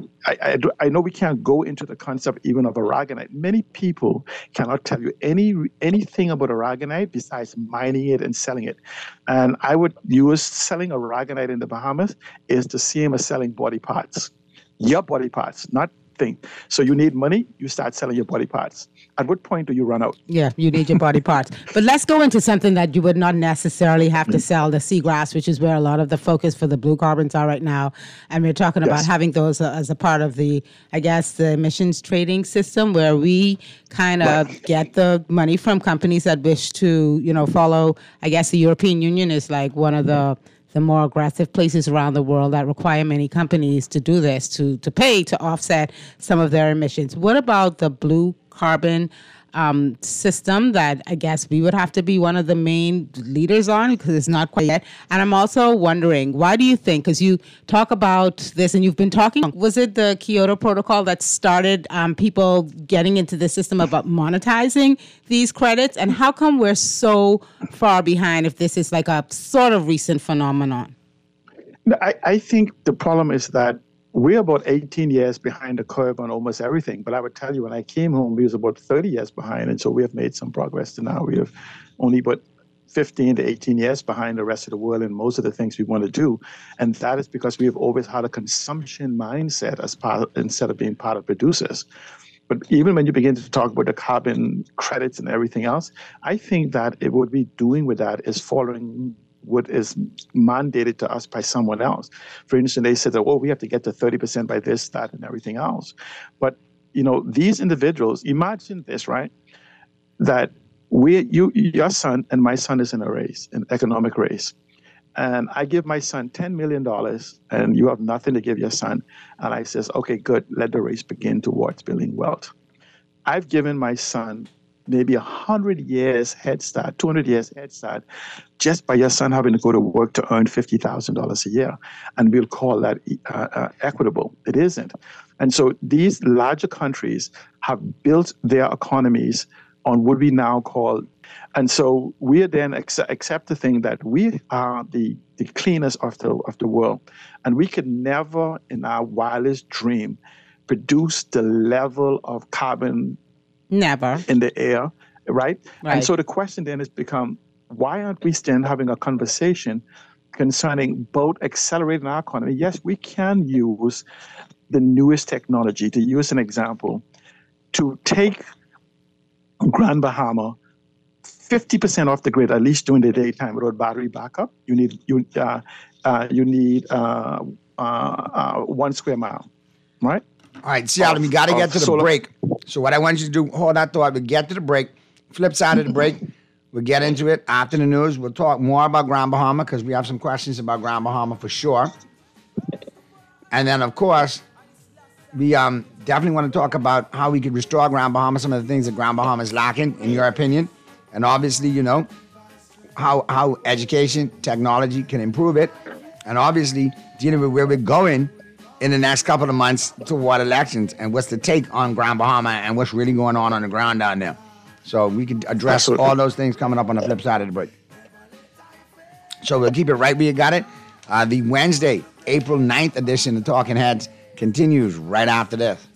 I know we can't go into the concept even of aragonite. Many people cannot tell you anything about aragonite besides mining it and selling it. And I would use selling aragonite in the Bahamas is the same as selling body parts. Your body parts, not thing. So you need money, you start selling your body parts. At what point do you run out? Yeah, you need your body parts. But let's go into something that you would not necessarily have to sell, the seagrass, which is where a lot of the focus for the blue carbons are right now. And we're talking about having those as a part of the emissions trading system, where we kind of get the money from companies that wish to, follow. I guess the European Union is like one of the more aggressive places around the world that require many companies to do this, to pay to offset some of their emissions. What about the blue carbon system that I guess we would have to be one of the main leaders on, because it's not quite yet? And I'm also wondering, why do you think, because you talk about this and you've been talking, was it the Kyoto Protocol that started people getting into the system about monetizing these credits? And how come we're so far behind if this is like a sort of recent phenomenon? I think the problem is that we're about 18 years behind the curve on almost everything. But I would tell you, when I came home, we was about 30 years behind. And so we have made some progress to now. We have only about 15 to 18 years behind the rest of the world in most of the things we want to do. And that is because we have always had a consumption mindset instead of being part of producers. But even when you begin to talk about the carbon credits and everything else, I think that what we're doing with that is following what is mandated to us by someone else. For instance, they said that, we have to get to 30% by this, that, and everything else. But these individuals, imagine this, right? That your son and my son is in a race, an economic race. And I give my son $10 million and you have nothing to give your son. And I says, okay, good. Let the race begin towards building wealth. I've given my son maybe 100 years head start, 200 years head start, just by your son having to go to work to earn $50,000 a year. And we'll call that equitable. It isn't. And so these larger countries have built their economies on what we now call, and so we then accept the thing that we are the cleanest of the world. And we could never in our wildest dream produce the level of carbon never in the air, right? And so the question then has become, why aren't we still having a conversation concerning both accelerating our economy? Yes, we can use the newest technology, to use an example, to take Grand Bahama 50% off the grid, at least during the daytime, without battery backup. You need 1 square mile, right? All right, Seattle, we got to get to the break. So what I want you to do, hold that thought, we get to the break. Flip side of the break, we'll get into it after the news. We'll talk more about Grand Bahama because we have some questions about Grand Bahama for sure. And then, of course, we definitely want to talk about how we could restore Grand Bahama, some of the things that Grand Bahama is lacking, in your opinion. And obviously, how education, technology can improve it. And obviously, dealing with where we're going in the next couple of months toward elections and what's the take on Grand Bahama and what's really going on the ground down there. So we can address all those things coming up on the flip side of the break. So we'll keep it right where you got it. The Wednesday, April 9th edition of Talking Heads continues right after this.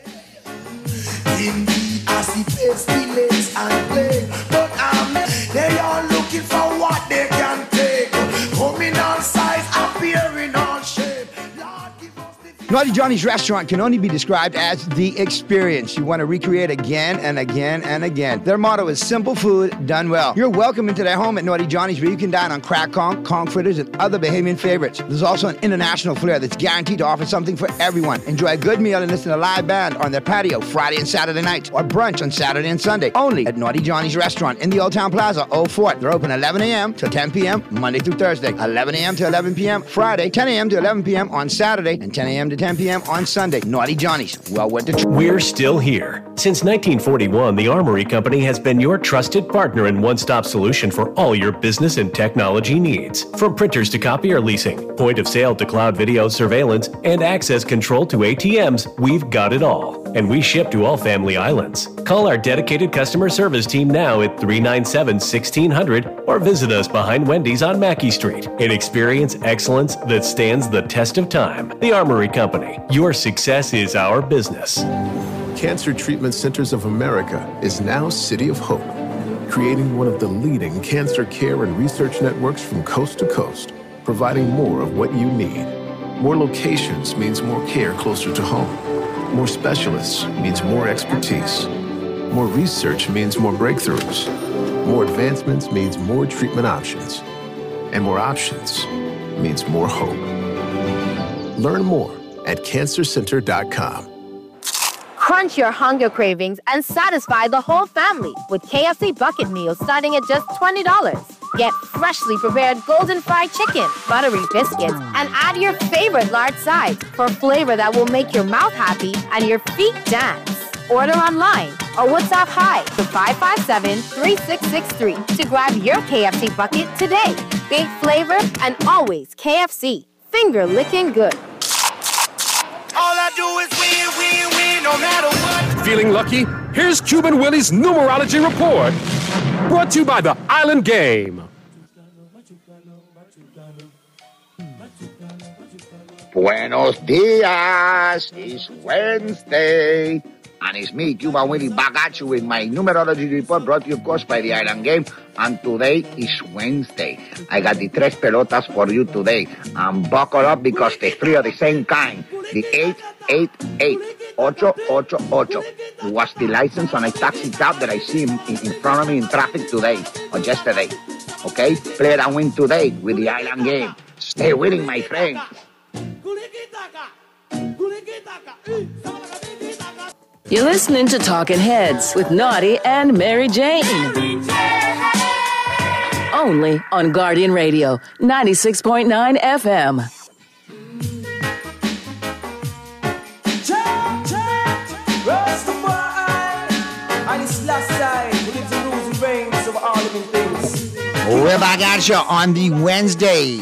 Indeed, I see pestilence and plague, but they are looking for what they can take. Coming on size, appearing on shape. Naughty Johnny's restaurant can only be described as the experience you want to recreate again and again and again. Their motto is simple food done well. You're welcome into their home at Naughty Johnny's, where you can dine on crack conch fritters, and other Bahamian favorites. There's also an international flair that's guaranteed to offer something for everyone. Enjoy a good meal and listen to a live band on their patio Friday and Saturday nights, or brunch on Saturday and Sunday, only at Naughty Johnny's restaurant in the Old Town Plaza, Old Fort. They're open 11 a.m. to 10 p.m. Monday through Thursday, 11 a.m. to 11 p.m. Friday, 10 a.m. to 11 p.m. on Saturday, and 10 a.m. to 10 p.m. on Sunday. Naughty Johnny's. Well, what the We're still here. Since 1941, the Armory Company has been your trusted partner and one-stop solution for all your business and technology needs. From printers to copier leasing, point of sale to cloud video surveillance, and access control to ATMs, we've got it all. And we ship to all family islands. Call our dedicated customer service team now at 397-1600 or visit us behind Wendy's on Mackey Street and experience excellence that stands the test of time. The Armory Company. Your success is our business. Cancer Treatment Centers of America is now City of Hope, creating one of the leading cancer care and research networks from coast to coast, providing more of what you need. More locations means more care closer to home. More specialists means more expertise. More research means more breakthroughs. More advancements means more treatment options. And more options means more hope. Learn more at cancercenter.com. Crunch your hunger cravings and satisfy the whole family with KFC bucket meals starting at just $20. Get freshly prepared golden fried chicken, buttery biscuits, and add your favorite large sides for flavor that will make your mouth happy and your feet dance. Order online or WhatsApp hi to 557-3663 to grab your KFC bucket today. Big flavor and always KFC. Finger licking good. All I do is win, win, win, no matter what. Feeling lucky? Here's Cuban Willie's numerology report. Brought to you by the Island Game. Buenos dias. It's Wednesday. And it's me, Cuban Willie, back at you with my numerology report brought to you, of course, by the Island Game. And today is Wednesday. I got the tres pelotas for you today. And buckle up because the three are the same kind. The 888, 888. It was the license on a taxi cab that I see in front of me in traffic today or yesterday. Okay? Play it and win today with the Island Game. Stay winning, my friend. You're listening to Talking Heads with Naughty and Mary Jane. Only on Guardian Radio, 96.9 FM. We're back at you on the Wednesday,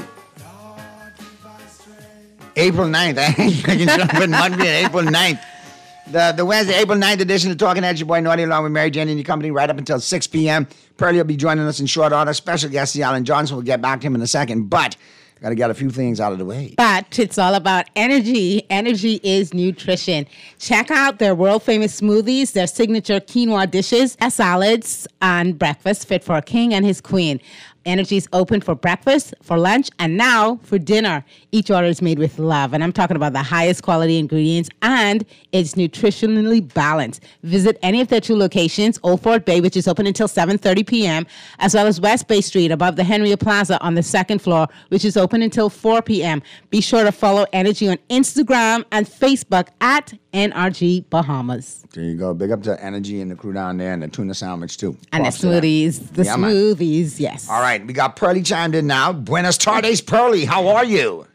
April 9th. I ain't Monday, April 9th. The Wednesday, April 9th edition of Talking Heads, your boy Naughty along with Mary Jane and your company right up until 6 p.m. Pearlie will be joining us in short order. Special guest, C. Alan Johnson. We'll get back to him in a second, but got to get a few things out of the way. But it's all about energy. Energy is nutrition. Check out their world-famous smoothies, their signature quinoa dishes, salads, and breakfast fit for a king and his queen. Energy is open for breakfast, for lunch, and now for dinner. Each order is made with love, and I'm talking about the highest quality ingredients, and it's nutritionally balanced. Visit any of their two locations, Old Fort Bay, which is open until 7:30 p.m., as well as West Bay Street above the Henria Plaza on the second floor, which is open until 4 p.m. Be sure to follow Energy on Instagram and Facebook at NRG Bahamas. There you go. Big up to Energy and the crew down there and the tuna sandwich, too. And the smoothies, yes. All right, we got Pearlie chimed in now. Buenas tardes, Pearlie. How are you?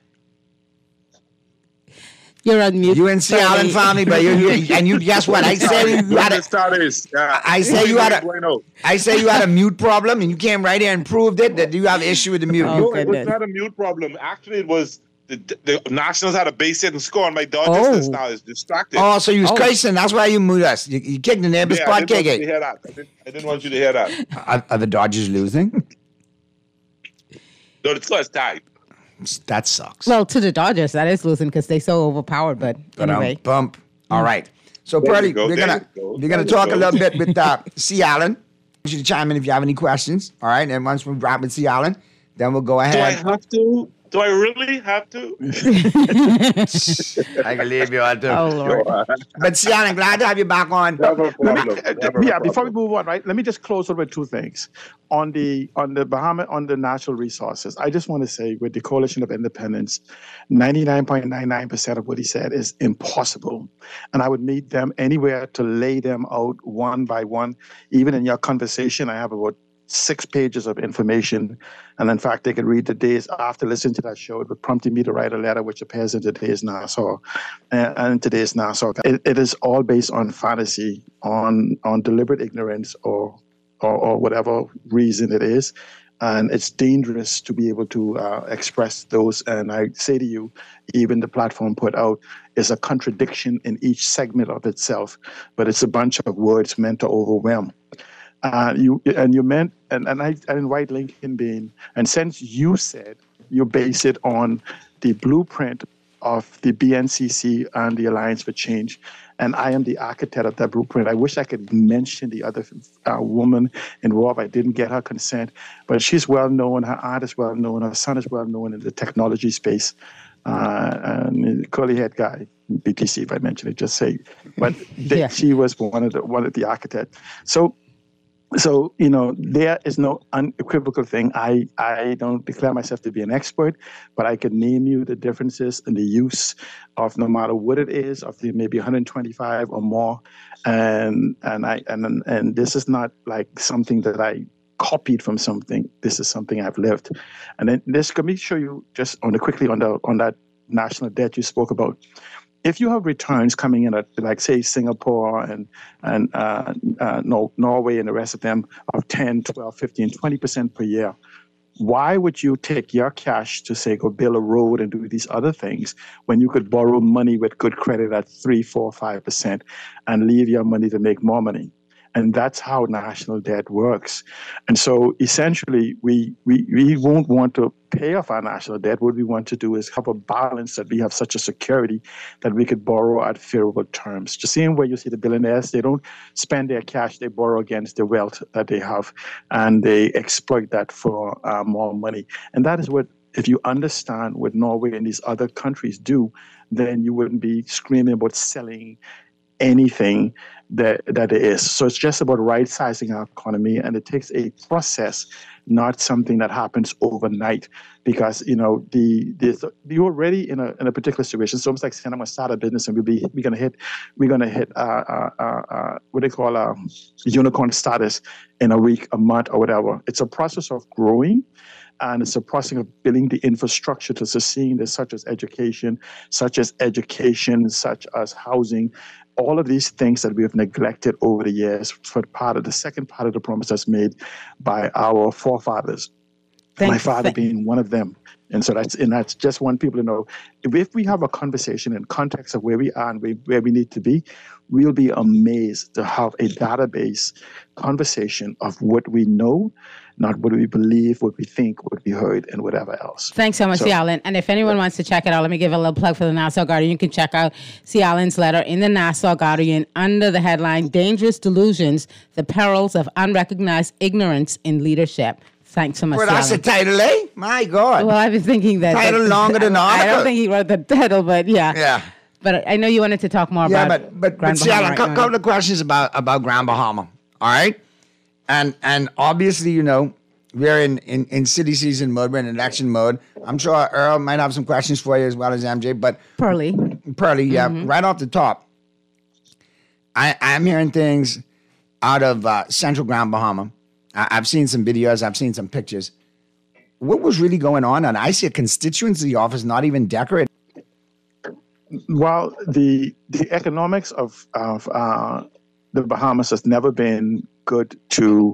You're on mute. You and C. Allen family, but you guess what? I said you had a mute problem, and you came right here and proved it that you have an issue with the mute. No, it was not a mute problem. Actually, it was the Nationals had a base hit and score, and my Dodgers now is distracted. Oh, so you was cursing. That's why you moved us. You kicked the neighbor's spot kick it. I didn't want you to hear that. Are the Dodgers losing? No, the score is tied. That sucks. Well, to the Dodgers, that is losing because they're so overpowered. But anyway, bump. All right. So, Pearlie, we're gonna talk a little bit with C. Allen. I want you to chime in if you have any questions. All right, and once we wrap with C. Allen, then we'll go ahead. Do I have to? Do I really have to? I can leave you all too. Oh, Lord. But C. Allen, glad to have you back on. Before we move on, right? Let me just close with two things. On the natural resources, I just want to say with the Coalition of Independence, 99.99% of what he said is impossible. And I would meet them anywhere to lay them out one by one. Even in your conversation, I have about 6 pages of information. And in fact, they could read the days after listening to that show. It would prompt me to write a letter which appears in today's Nassau. And today's Nassau. It is all based on fantasy, on deliberate ignorance or whatever reason it is. And it's dangerous to be able to express those. And I say to you, even the platform put out is a contradiction in each segment of itself, but it's a bunch of words meant to overwhelm. I invite Lincoln Bain, and since you said you base it on the blueprint of the BNCC and the Alliance for Change, and I am the architect of that blueprint. I wish I could mention the other woman involved. I didn't get her consent, but she's well known. Her aunt is well known. Her son is well known in the technology space. And curly head guy, BTC, if I mention it, just say. But she was one of the architects. So, there is no unequivocal thing. I don't declare myself to be an expert, but I can name you the differences in the use of no matter what it is, of the maybe 125 or more. And this is not like something that I copied from something. This is something I've lived. And then let me show you just quickly on that national debt you spoke about. If you have returns coming in at, like, say, Singapore and Norway and the rest of them of 10, 12, 15, 20% per year, why would you take your cash to, say, go build a road and do these other things when you could borrow money with good credit at 3, 4, 5% and leave your money to make more money? And that's how national debt works. And so essentially, we won't want to pay off our national debt. What we want to do is have a balance that we have such a security that we could borrow at favorable terms. Just seeing where you see the billionaires, they don't spend their cash, they borrow against the wealth that they have, and they exploit that for more money. And that is what, if you understand what Norway and these other countries do, then you wouldn't be screaming about selling anything that there is. So it's just about right-sizing our economy, and it takes a process, not something that happens overnight. Because you're already in a particular situation. So it's like saying I'm gonna start a business and we're gonna hit what they call unicorn status in a week, a month, or whatever. It's a process of growing. And it's a process of building the infrastructure to sustain this, such as education, such as housing, all of these things that we have neglected over the years for the second part of the promise that's made by our forefathers. My father being one of them. And so that's just one people to know. If we have a conversation in context of where we are and where we need to be, we'll be amazed to have a database conversation of what we know, not what we believe, what we think, what we heard, and whatever else. Thanks so much, C. Allen. And if anyone wants to check it out, let me give a little plug for the Nassau Guardian. You can check out C. Allen's letter in the Nassau Guardian under the headline, Dangerous Delusions, the Perils of Unrecognized Ignorance in Leadership. Thanks so much, Well, that's the title, eh? My God. Well, I've been thinking that. Title longer than I don't think he wrote the title, but yeah. Yeah. But I know you wanted to talk more about but Grand see, Bahama. a couple of questions about Grand Bahama. All right? And obviously, we're in city season mode, we're in election mode. I'm sure Earl might have some questions for you as well as MJ, but Pearly, yeah, right off the top. I'm hearing things out of Central Grand Bahama. I've seen some videos, I've seen some pictures. What was really going on? And I see a constituency office not even decorated. Well, the economics of the Bahamas has never been good to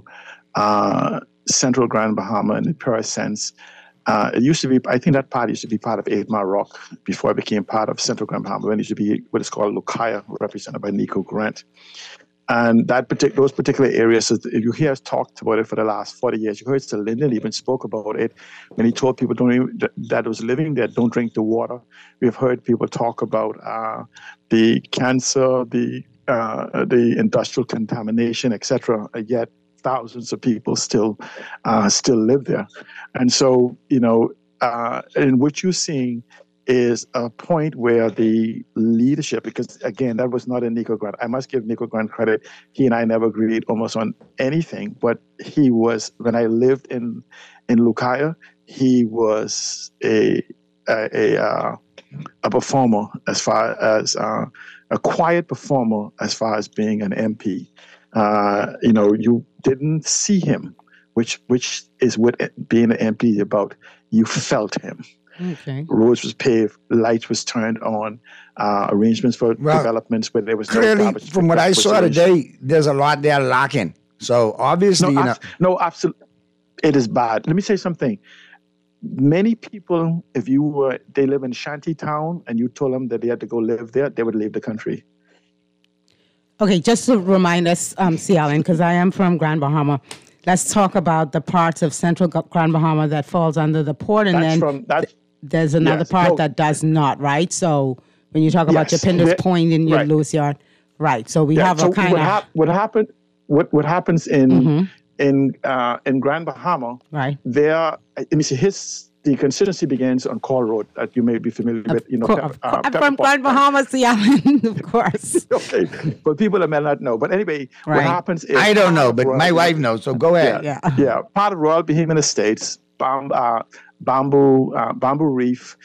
Central Grand Bahama in the purest sense. It used to be, I think that part used to be part of 8 Mile Rock before it became part of Central Grand Bahama, when it used to be what is called Lucaya, represented by Nico Grant. And those particular areas, you hear us talked about it for the last 40 years. You heard Sir Lyndon even spoke about it when he told people that was living there, don't drink the water. We've heard people talk about the cancer, the industrial contamination, etc. Yet thousands of people still live there. And so, in what you're seeing is a point where the leadership, because again, that was not a Nico Grant. I must give Nico Grant credit. He and I never agreed almost on anything, but he was, when I lived in Lucaya, he was a performer as far as a quiet performer as far as being an MP. You didn't see him, which is what being an MP is about. You felt him. Okay. Roads was paved, lights was turned on, arrangements for developments where there was clearly, no garbage. From what I saw today, there's a lot there lacking. So obviously, no, absolutely, it is bad. Let me say something. Many people, if they live in shanty town and you told them that they had to go live there, they would leave the country. Okay, just to remind us, C. Allen, because I am from Grand Bahama, let's talk about the parts of Central Grand Bahama that falls under the port, and there's another part that does not, right? So when you talk about your Pinder's Point and your Lewis Yard, right? So we have a kind of what happens in Grand Bahama, right? There, let me see. The constituency begins on Call Road, that you may be familiar with. I'm from Grand Bahama, C. Allen, of course. Okay, but people may not know. But anyway, what happens is I don't know, but my wife knows. So go ahead. Yeah. Part of Royal Bahamian Estates, Bamboo Reef,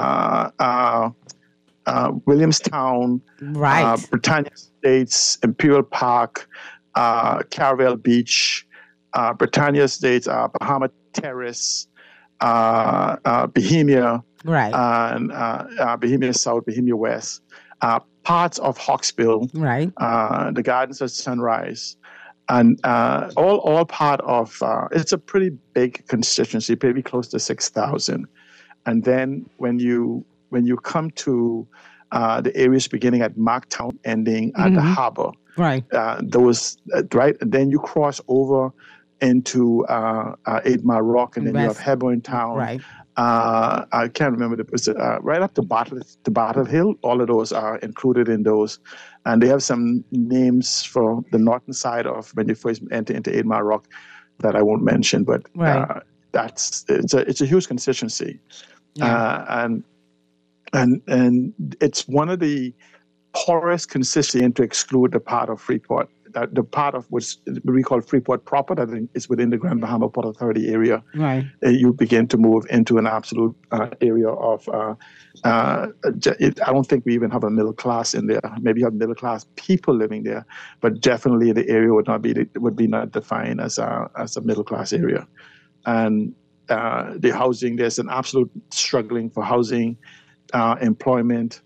Williamstown, right? Britannia Estates, Imperial Park, Caravelle Beach, Britannia Estates, Bahama Terrace. Bohemia, right, and Bohemia South, Bohemia West, parts of Hawksbill, right, the Gardens of Sunrise, and all part of. It's a pretty big constituency, maybe close to 6,000. And then when you come to the areas beginning at Marktown, ending at the harbor, right, right, and then you cross over into 8 Mile Rock, and then you have Hebron Town. Right. I can't remember right up to Battle Hill. All of those are included in those, and they have some names for the northern side of when you first enter into 8 Mile Rock that I won't mention. But it's a huge constituency, and it's one of the poorest constituency to exclude the part of Freeport, the part of what we call Freeport proper, that is within the Grand Bahama Port Authority area. Right. You begin to move into an absolute area of, I don't think we even have a middle class in there. Maybe you have middle class people living there, but definitely the area would be not defined as a middle class area. And the housing, there's an absolute struggling for housing, employment,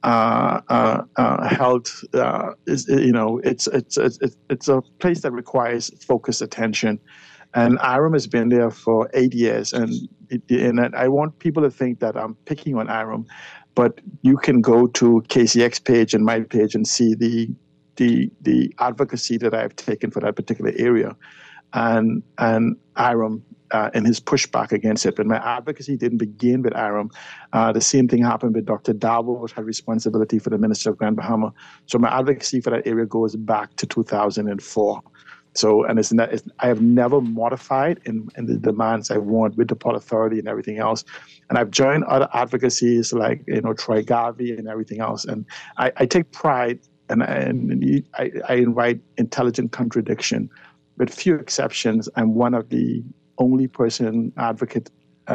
health. It's a place that requires focused attention. And IREM has been there for 8 years, and I want people to think that I'm picking on IREM, but you can go to KCX page and my page and see the advocacy that I've taken for that particular area, and IREM and his pushback against it. But my advocacy didn't begin with IREM. The same thing happened with Dr. Dabo, which had responsibility for the Minister of Grand Bahama. So my advocacy for that area goes back to 2004. So, and I have never modified in the demands I want with the Port Authority and everything else. And I've joined other advocacies like, Troy Garvey and everything else. And I take pride and I invite intelligent contradiction. With few exceptions, I'm one of the only person an advocate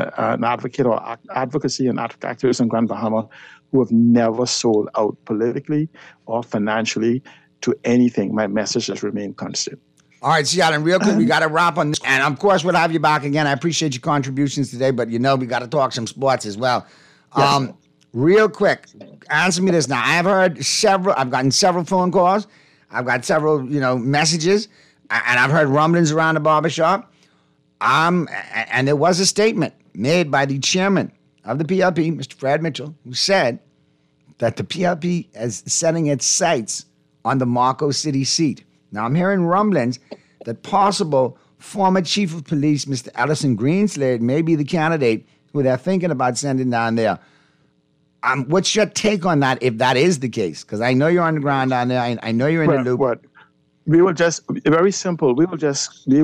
or advocacy and activists in Grand Bahama who have never sold out politically or financially to anything. My message has remained constant. All right, Seattle, real quick, we got to wrap on this. And, of course, we'll have you back again. I appreciate your contributions today, but, we got to talk some sports as well. Yes, real quick, answer me this now. I've gotten several phone calls. I've got several, messages, and I've heard rumblings around the barbershop. And there was a statement made by the chairman of the PLP, Mr. Fred Mitchell, who said that the PLP is setting its sights on the Marco City seat. Now, I'm hearing rumblings that possible former chief of police, Mr. Ellison Greenslade, may be the candidate who they're thinking about sending down there. What's your take on that, if that is the case? Because I know you're on the ground down there. I know you're in the loop. What? We will just, very simple, we will just turn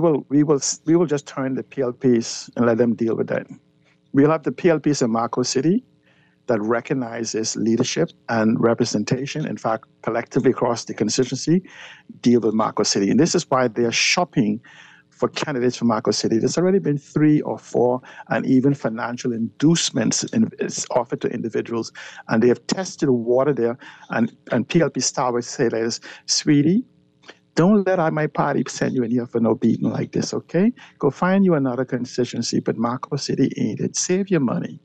the PLPs and let them deal with that. We'll have the PLPs in Marco City that recognizes leadership and representation, in fact, collectively across the constituency, deal with Marco City. And this is why they are shopping for candidates from Marco City. There's already been 3 or 4, and even financial inducements offered to individuals. And they have tested the water there, and PLP star would say like this, sweetie, don't let my party send you in here for no beating like this, okay? Go find you another constituency, but Marco City ain't it. Save your money.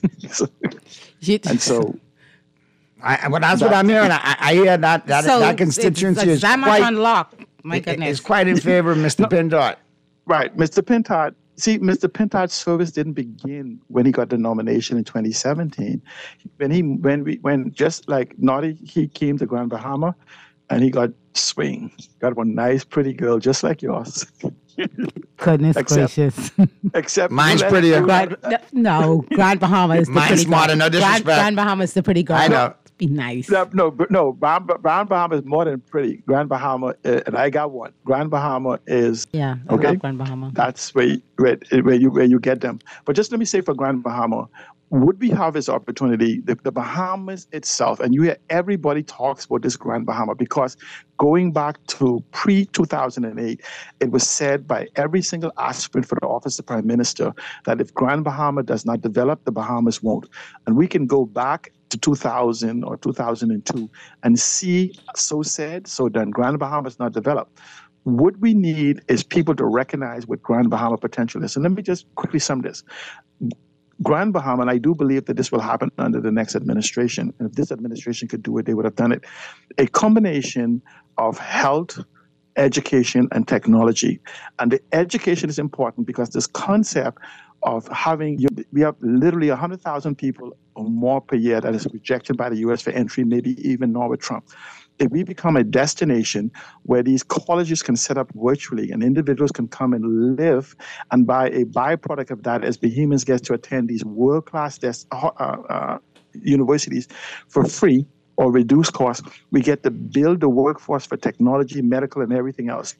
And so, that's what I'm hearing. I hear that constituency is quite unlocked. My goodness, is quite in favor of Mr. Pintard. Right, Mr. Pintard. See, Mr. Pintard's service didn't begin when he got the nomination in 2017. When just like Naughty, he came to Grand Bahama, and he got swing. Got one nice, pretty girl just like yours. Goodness gracious. Except mine's prettier. No, Grand Bahama is the mine's pretty smarter, no disrespect. Grand Bahama is the pretty girl. I know. Be nice. No. Grand Bahama is more than pretty. Grand Bahama, and I got one. Grand Bahama is I love Grand Bahama. That's where you get them. But just let me say for Grand Bahama, would we have this opportunity? The Bahamas itself, and you hear everybody talks about this Grand Bahama because going back to pre-2008, it was said by every single aspirant for the office of Prime Minister that if Grand Bahama does not develop, the Bahamas won't. And we can go back to 2000 or 2002 and see, so said, so done, Grand Bahama is not developed. What we need is people to recognize what Grand Bahama potential is. And let me just quickly sum this. Grand Bahama, and I do believe that this will happen under the next administration, and if this administration could do it, they would have done it, a combination of health, education, and technology. And the education is important because this concept of we have literally 100,000 people or more per year that is rejected by the U.S. for entry, maybe even more with Trump. If we become a destination where these colleges can set up virtually and individuals can come and live, and by a byproduct of that, as Bahamians get to attend these world-class universities for free or reduced cost, we get to build the workforce for technology, medical, and everything else.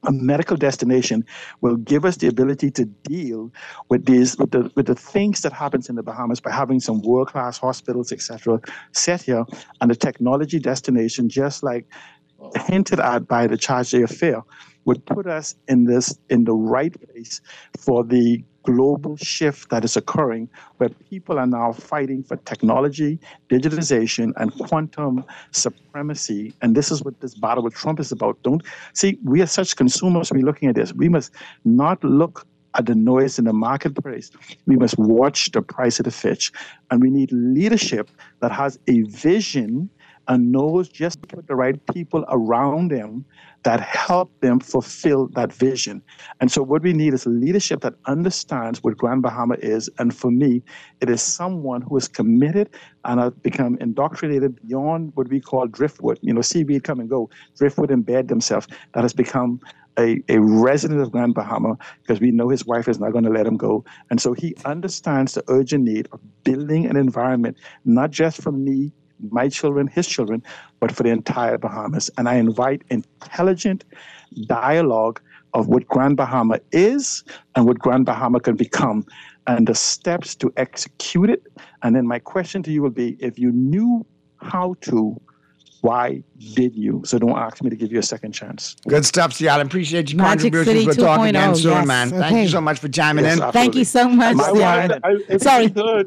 A medical destination will give us the ability to deal with the things that happens in the Bahamas by having some world-class hospitals, etc., set here, and the technology destination, just like hinted at by the Charge Day Affair, would put us in the right place for the global shift that is occurring, where people are now fighting for technology, digitization, and quantum supremacy. And this is what this battle with Trump is about. We are such consumers, we're looking at this. We must not look at the noise in the marketplace. We must watch the price of the fish. And we need leadership that has a vision and knows just to put the right people around them that help them fulfill that vision. And so what we need is leadership that understands what Grand Bahama is. And for me, it is someone who is committed and has become indoctrinated beyond what we call driftwood. Seaweed come and go. Driftwood embed themselves. That has become a resident of Grand Bahama because we know his wife is not going to let him go. And so he understands the urgent need of building an environment, not just for me, my children, his children, but for the entire Bahamas. And I invite intelligent dialogue of what Grand Bahama is and what Grand Bahama can become and the steps to execute it. And then my question to you will be, if you knew how to, why did you? So don't ask me to give you a second chance. Good stuff, Seattle. Appreciate your Magic contributions. We'll talk again soon, yes. man. Okay. Thank you so much for chiming in. Absolutely. Thank you so much, Seattle. Sorry.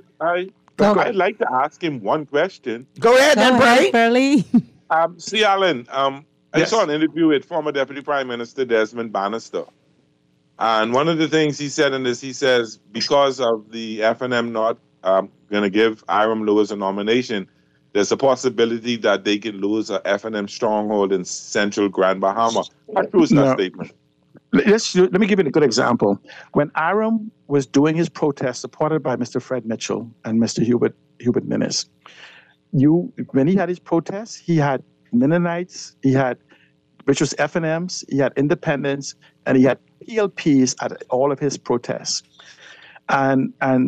I'd like to ask him one question. Go ahead, then, Burley. C. Allen, I saw an interview with former Deputy Prime Minister Desmond Bannister. And one of the things he said in this, he says, because of the FNM not going to give Hiram Lewis a nomination, there's a possibility that they can lose a FNM stronghold in central Grand Bahama. How true is that statement? Let me give you a good example. When Hiram was doing his protest, supported by Mr. Fred Mitchell and Mr. Hubert Minnis, when he had his protests, he had Mennonites, which was FNMs, he had independents, and he had PLPs at all of his protests. And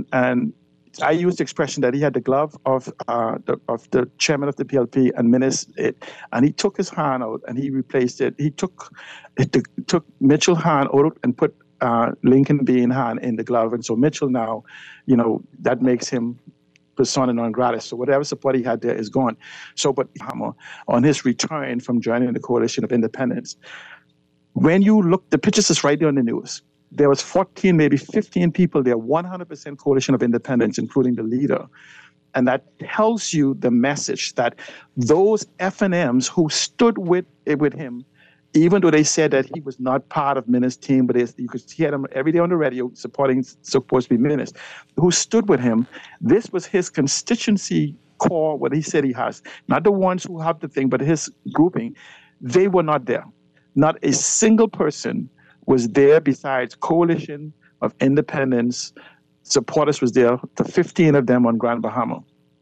I used the expression that he had the glove of the chairman of the PLP and Minnis it, and he took his hand out and he replaced it. He took Mitchell hand out and put Lincoln Bean hand in the glove, and so Mitchell now, that makes him persona non grata. So whatever support he had there is gone. So, but on his return from joining the Coalition of Independence, when you look, the pictures is right there on the news. There was 14, maybe 15 people there, 100% Coalition of Independence, including the leader. And that tells you the message that those FNMs who stood with him, even though they said that he was not part of Minnis' team, but you could hear him every day on the radio supposed to be Minnis, who stood with him. This was his constituency core, what he said he has. Not the ones who have the thing, but his grouping. They were not there. Not a single person was there besides Coalition of Independence supporters was there, the 15 of them on Grand Bahama.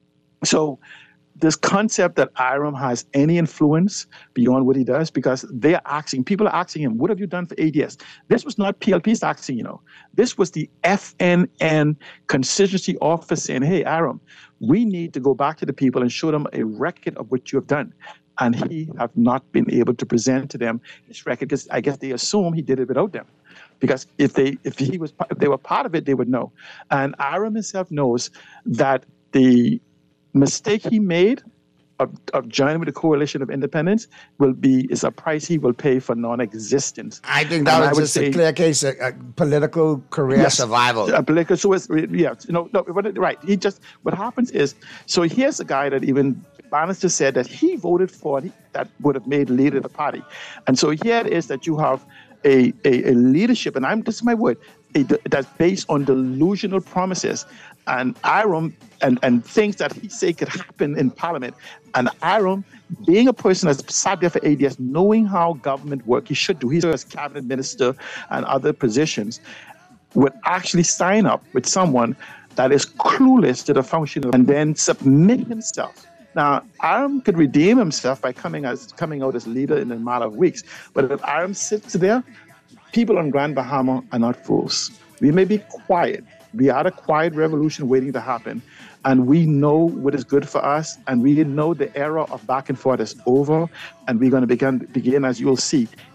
So this concept that Hiram has any influence beyond what he does, because people are asking him, what have you done for ADS? This was not PLP's asking, This was the FNN constituency office saying, hey, Hiram, we need to go back to the people and show them a record of what you have done. And he have not been able to present to them his record because I guess they assume he did it without them. Because if they were part of it, they would know. And Hiram himself knows that the mistake he made of joining with the Coalition of Independence is a price he will pay for non-existence. I think that was just a clear case of political career survival. Political, so it's, right. What happens is, so here's a guy that even Bannister said that he voted for, that would have made leader of the party. And so here it is that you have a leadership, and this is my word, that's based on delusional promises and Hiram and things that he say could happen in Parliament. And Hiram, being a person that's sat there for 8 years, knowing how government work, he should do. He's a cabinet minister and other positions, would actually sign up with someone that is clueless to the function and then submit himself. Now, Hiram could redeem himself by coming out as leader in a matter of weeks. But if Hiram sits there, people on Grand Bahama are not fools. We may be quiet. We are a quiet revolution waiting to happen. And we know what is good for us. And we know the era of back and forth is over. And we're going to begin, as you will see,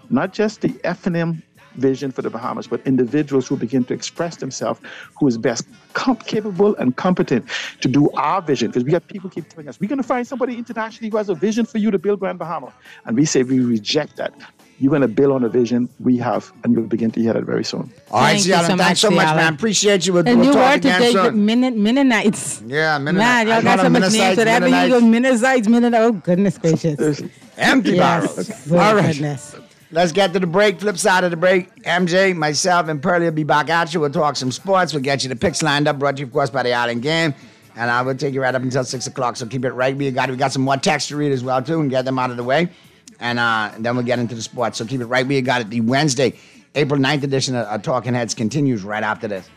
not just the F&M vision for the Bahamas, but individuals who begin to express themselves, who is best capable and competent to do our vision. Because we got people keep telling us, we're going to find somebody internationally who has a vision for you to build Grand Bahama. And we say we reject that. You're going to build on a vision we have, and you'll begin to hear that very soon. All right, Seattle, thanks so much, man. Appreciate you. We'll talk again soon. Mennonites. Yeah, Mennonites. Man, y'all got so much names for that. Mennonites. Oh, goodness gracious. Empty barrels. All right. Goodness. Let's get to the break. Flip side of the break. MJ, myself, and Pearlie will be back at you. We'll talk some sports. We'll get you the picks lined up. Brought to you, of course, by the Island Game. And I will take you right up until 6 o'clock. So keep it right. We got some more text to read as well, too, and get them out of the way. And then we'll get into the sports. So keep it right. We got it. The Wednesday, April 9th edition of Talking Heads continues right after this.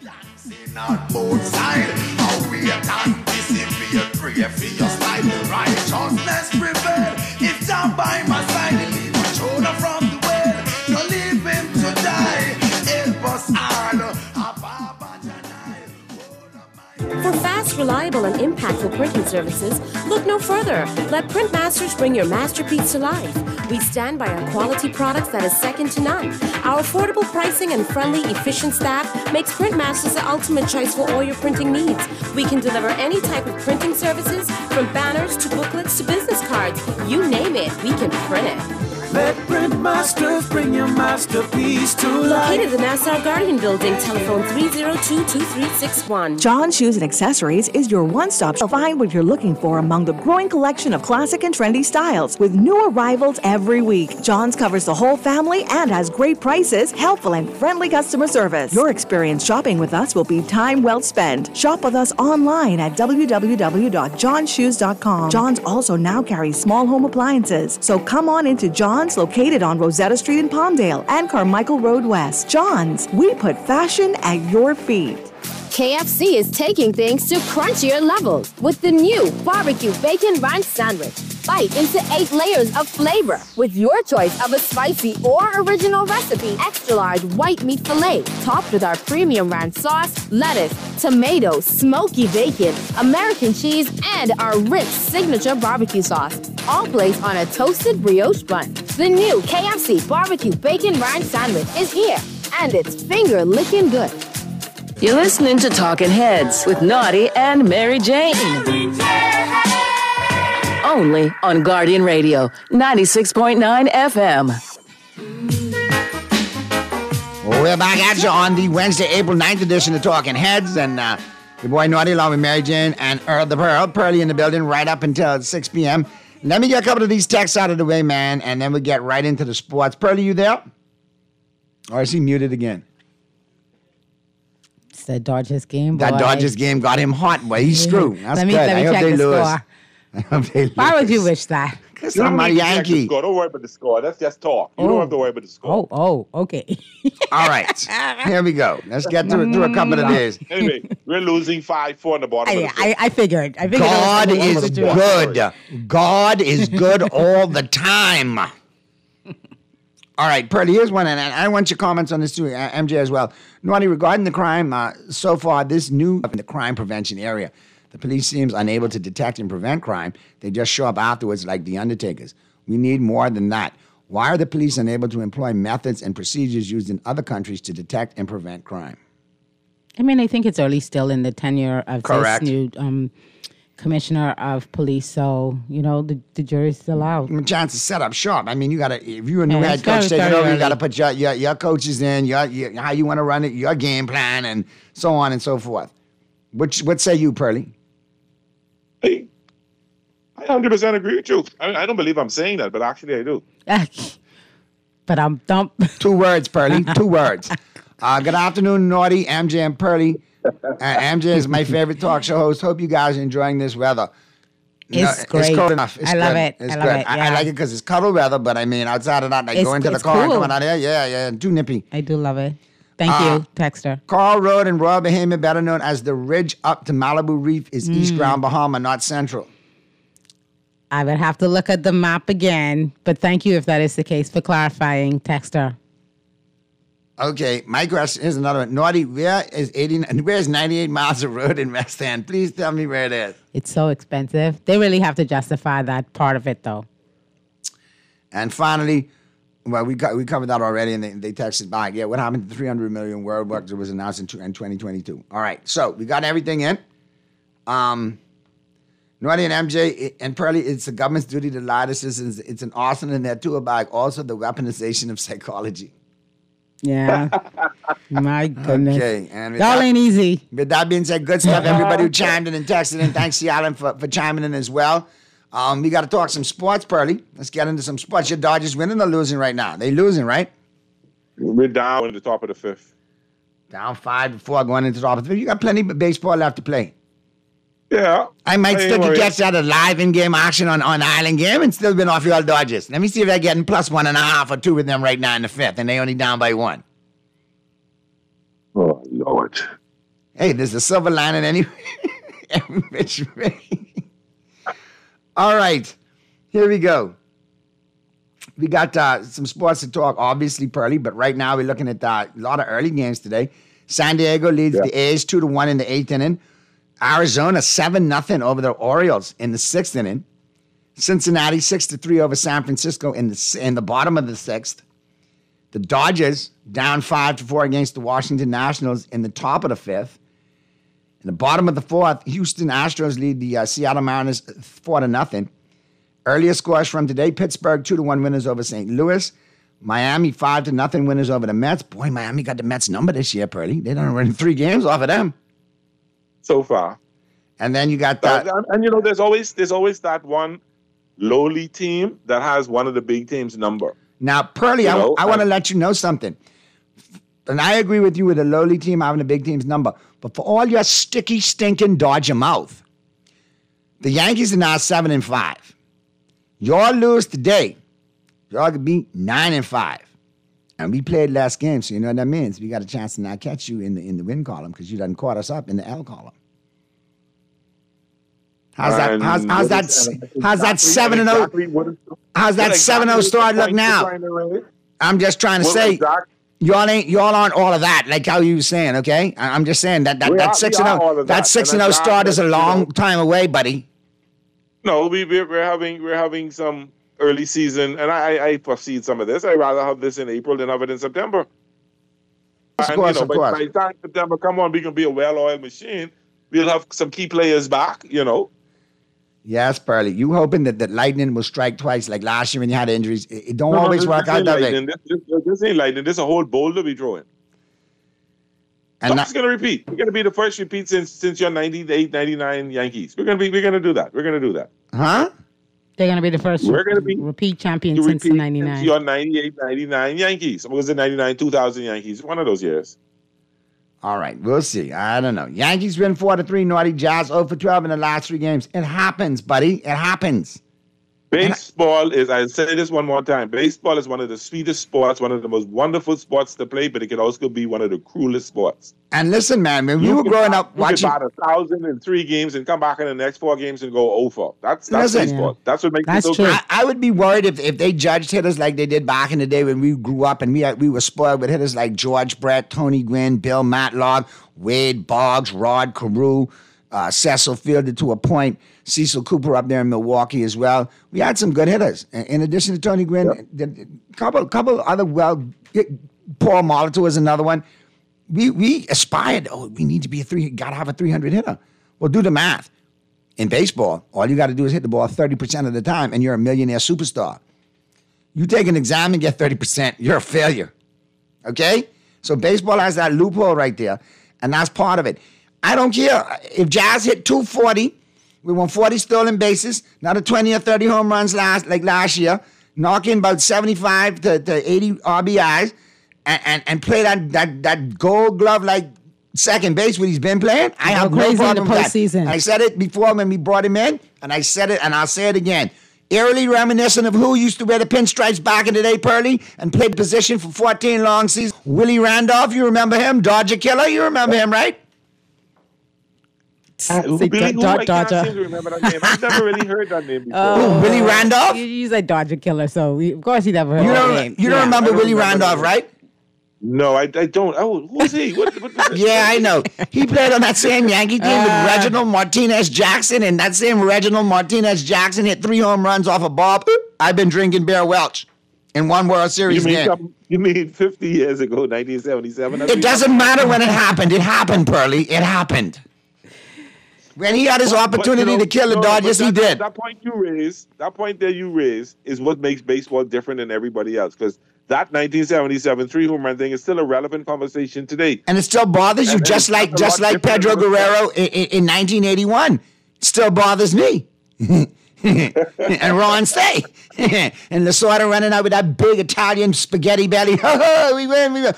Righteousness prevail. If down by my side, he lead my shoulder from the well. Don't leave him to die. Help us all. For fast, reliable, and impactful printing services, look no further. Let Printmasters bring your masterpiece to life. We stand by our quality products that is second to none. Our affordable pricing and friendly, efficient staff makes Printmasters the ultimate choice for all your printing needs. We can deliver any type of printing services, from banners to booklets to business cards. You name it, we can print it. Let Printmasters bring your masterpiece to life. Located in the Nassau Guardian Building, telephone 302-2361. John Shoes and Accessories is your one-stop shop. Find what you're looking for among the growing collection of classic and trendy styles with new arrivals every week. John's covers the whole family and has great prices, helpful and friendly customer service. Your experience shopping with us will be time well spent. Shop with us online at www.johnshoes.com. John's also now carries small home appliances, so come on into John's, located on Rosetta Street in Palmdale and Carmichael Road West. John's, we put fashion at your feet. KFC is taking things to crunchier levels with the new barbecue bacon ranch sandwich. Bite into 8 layers of flavor with your choice of a spicy or original recipe. Extra large white meat filet topped with our premium ranch sauce, lettuce, tomatoes, smoky bacon, American cheese, and our rich signature barbecue sauce. All placed on a toasted brioche bun. The new KFC barbecue bacon ranch sandwich is here, and it's finger-licking good. You're listening to Talking Heads with Naughty and Mary Jane. Only on Guardian Radio, 96.9 FM. Well, we're back at you on the Wednesday, April 9th edition of Talking Heads. And your boy Naughty along with Mary Jane and Earl the Pearl. Pearlie in the building right up until 6 p.m. Let me get a couple of these texts out of the way, man, and then we'll get right into the sports. Pearlie, you there? Or is he muted again? It's the Dodgers game, boy. That Dodgers game got him hot, boy. He's screwed. That's let me good. check the score. Why would you wish that? Because I'm a Yankee. Don't worry about the score. That's just talk. You don't have to worry about the score. Oh, okay. All right. Here we go. Let's get through a couple of days. Anyway, we're losing 5-4 in the bottom of the fifth. I figured. God is good. God is good all the time. All right, Pearlie, here's one, and I want your comments on this too, MJ as well. Naughty, regarding the crime, so far, this new in the crime prevention area, the police seems unable to detect and prevent crime. They just show up afterwards like the undertakers. We need more than that. Why are the police unable to employ methods and procedures used in other countries to detect and prevent crime? I mean, I think it's early still in the tenure of Correct. this new commissioner of police, so the jury's still out. Chance to set up shop. I mean, you gotta, if you're a new head coach taking over, you gotta put your coaches in, your how you want to run it, your game plan, and so on and so forth. What say you, Pearlie? Hey, I 100% agree with you. I don't believe I'm saying that, but actually I do. But I'm dumb. 2 words, Pearlie. 2 words. Good afternoon, Naughty, MJ, and Pearlie. MJ is my favorite talk show host. Hope you guys are enjoying this weather. It's great. It's cold enough. It's I love good. it. It's I good. love it. I like it because it's cuddle weather, but I mean, outside of that, like go into the car and cool. coming out there, yeah, too nippy. I do love it. Thank you, Texter. Carl Road in Royal Bahama, better known as the ridge up to Malibu Reef, is East Grand Bahama, not Central. I would have to look at the map again, but thank you if that is the case for clarifying, Texter. Okay, my question is another one. Naughty, where is 98 miles of road in West End? Please tell me where it is. It's so expensive. They really have to justify that part of it, though. And finally, Well, we covered that already, and they texted back. Yeah, what happened to 300 million world workers was announced in 2022. All right, so we got everything in. Naughty and MJ and Pearly, it's the government's duty to lie to citizens. It's an arsenal in their tool bag. Also, the weaponization of psychology. Yeah. My goodness. Okay, and y'all ain't easy. With that being said, good stuff. Everybody who chimed in and texted in, thanks to Alan for chiming in as well. We got to talk some sports, Pearly. Let's get into some sports. Your Dodgers winning or losing right now? They losing, right? We're down in the top of the fifth. Down 5-4 going into the top of the fifth. You got plenty of baseball left to play. Yeah. I might still catch that a live in-game action on Island Game and still been off your Dodgers. Let me see if they're getting plus 1.5 or 2 with them right now in the fifth, and they only down by 1. Oh, Lord. Hey, there's a silver lining anyway. Every which way. All right. Here we go. We got some sports to talk, obviously, Pearly, but right now we're looking at a lot of early games today. San Diego leads the A's 2-1 in the 8th inning. Arizona 7-0 over the Orioles in the 6th inning. Cincinnati 6-3 over San Francisco in the bottom of the 6th. The Dodgers down 5-4 against the Washington Nationals in the top of the 5th. In the bottom of the 4th, Houston Astros lead the Seattle Mariners 4-0. Earlier scores from today: Pittsburgh 2-1 winners over St. Louis. Miami 5-0 winners over the Mets. Boy, Miami got the Mets number this year, Pearly. They done win 3 games off of them so far. And then you got that. And there's always that one lowly team that has one of the big teams' number. Now, Pearly, I want to let you know something. And I agree with you with a lowly team having a big team's number. But for all your sticky, stinking Dodger mouth, the Yankees are now 7-5. Y'all lose today, y'all could be 9-5. And we played less games, so you know what that means. We got a chance to now catch you in the win column because you done caught us up in the L column. How's that 7-0? How's that 7-0 start look now? I'm just trying to say, y'all aren't all of that, like how you were saying. Okay, I'm just saying that 6-0 start is a long time away, buddy. No, we're having some early season, and I foresee some of this. I'd rather have this in April than have it in September. Of course. By the time September come on, we can be a well-oiled machine. We'll have some key players back, Yes, Pearly. You hoping that Lightning will strike twice like last year when you had injuries. It don't always work out that way. This ain't Lightning. This is a whole boulder we throwing. And that's going to repeat. We're going to be the first repeat since your 98, 99 Yankees. We're going to do that. We're going to do that. Huh? They're going to be the first repeat champion since 99. Since your 98, 99 Yankees. What was it, 99, 2000 Yankees? One of those years. All right, we'll see. I don't know. Yankees win 4-3. Naughty Jazz 0-12 in the last 3 games. It happens, buddy. It happens. Baseball is, I'll say this one more time, baseball is one of the sweetest sports, one of the most wonderful sports to play, but it can also be one of the cruelest sports. And listen, man, when we were growing up watching... You can bat 1,000 in 3 games and come back in the next 4 games and go 0-4. That's baseball. Yeah. That's what makes it so true. I would be worried if they judged hitters like they did back in the day when we grew up and we were spoiled with hitters like George Brett, Tony Gwynn, Bill Matlock, Wade Boggs, Rod Carew, Cecil Fielder to a point, Cecil Cooper up there in Milwaukee as well. We had some good hitters. In addition to Tony Gwynn, a couple other Paul Molitor was another one. We aspired, we need to be got to have a 300 hitter. Well, do the math. In baseball, all you got to do is hit the ball 30% of the time and you're a millionaire superstar. You take an exam and get 30%, you're a failure. Okay? So baseball has that loophole right there, and that's part of it. I don't care. If Jazz hit 240, we won 40 stolen bases, another 20 or 30 home runs last year, knock in about 75 to 80 RBIs, and play that gold glove like second base what he's been playing. I have no problem with that. I said it before when we brought him in, and I said it, and I'll say it again. Eerily reminiscent of who used to wear the pinstripes back in the day, Pearly, and played position for 14 long seasons. Willie Randolph, you remember him? Dodger killer, you remember him, right? I can't seem to remember that name. I've never really heard that name before. Willie Randolph? He's a Dodger killer, so of course he never heard that name. You don't remember Willie Randolph, right? No, I don't. Oh, who's he? What yeah, I know. He played on that same Yankee team with Reginald Martinez Jackson, and that same Reginald Martinez Jackson hit 3 home runs off a ball. I've been drinking Bear Welch. in one World Series game. You mean 50 years ago, 1977? It doesn't matter when it happened. It happened, Pearly. It happened. When he had his opportunity to kill the Dodgers, he did. That point you raise is what makes baseball different than everybody else. Because that 1977 3-home run thing is still a relevant conversation today. And it still bothers you, just like Pedro Guerrero in 1981. It still bothers me. And Ron Stay. And Lasorda running out with that big Italian spaghetti belly. We win.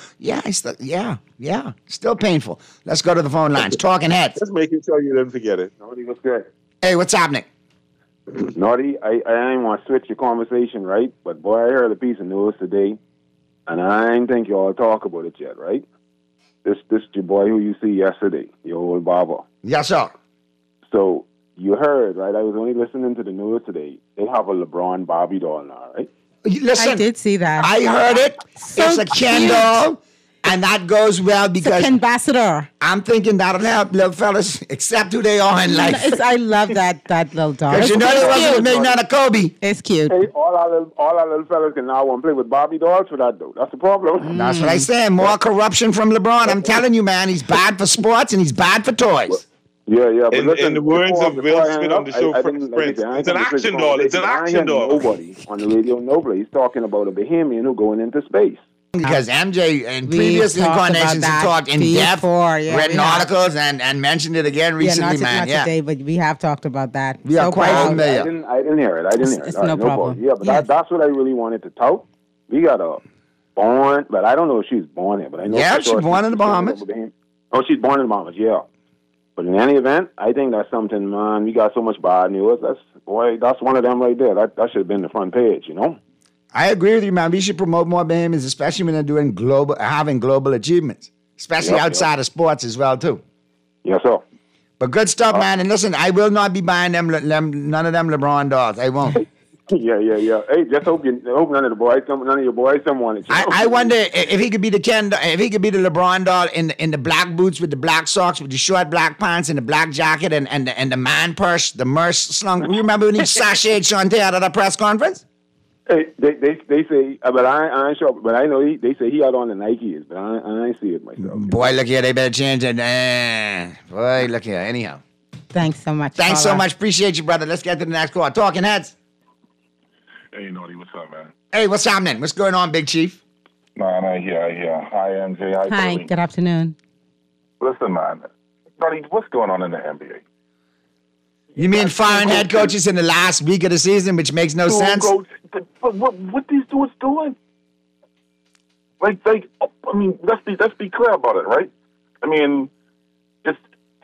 Yeah. Still painful. Let's go to the phone lines. Talking Heads. Just making sure you didn't forget it. Naughty, what's good? Hey, what's happening? Naughty, I didn't want to switch your conversation, right? But boy, I heard a piece of news today, and I didn't think y'all talk about it yet, right? This your boy who you see yesterday, your old barber. Yes, sir. So you heard, right? I was only listening to the news today. They have a LeBron Barbie doll now, right? Listen, I did see that. I heard it. So it's a Ken doll. And that goes well because it's ambassador. I'm thinking that'll help little fellas accept who they are in life. I love that little doll. Because you know they wasn't made none of Kobe. It's cute. Hey, all our little fellas can now want to play with Barbie dolls for that, though. That's the problem. That's what I say. More corruption from LeBron. I'm telling you, man, he's bad for sports and he's bad for toys. Yeah. But listen, in the words of Will Smith on the show, Prince, it's an action doll. It's an action doll. Nobody on the radio, nobody's talking about a Bahamian who going into space. Because MJ in previous incarnations had talked in depth, written articles, and mentioned it again recently, not today, but we have talked about that. We are quite familiar. I didn't hear it. It's no problem. Yeah, but that's what I really wanted to talk. We got a born, but I don't know if she's born here, but I know. Yeah, she's born in the Bahamas. Oh, she's born in the Bahamas, yeah. But in any event, I think that's something, man. We got so much bad news. That's one of them right there. That should have been the front page, you know? I agree with you, man. We should promote more Bahamians, especially when they're having global achievements, especially outside of sports as well, too. Yes, sir. But good stuff, man. And listen, I will not be buying none of them LeBron dolls. I won't. Yeah. Hey, just hope none of your boys don't want it. I wonder if he could be the LeBron doll in the black boots with the black socks with the short black pants and the black jacket and the man purse, the merce slung. You remember when he sashayed Shantae out of the press conference? Hey, they say, but I ain't sure. But I know they say he had on the Nikes, but I ain't see it myself. Boy, look here, they better change it. Boy, look here. Anyhow, thanks so much. Thanks so much. Appreciate you, brother. Let's get to the next call. Talking Heads. Hey, Naughty, what's up, man? Hey, what's happening? What's going on, Big Chief? I hear. Hi, MJ. Hi, good afternoon. Listen, man. Naughty, what's going on in the NBA? You mean firing head coaches in the last week of the season, which makes no sense? But what these dudes doing? Like, I mean, let's be clear about it, right? I mean, it's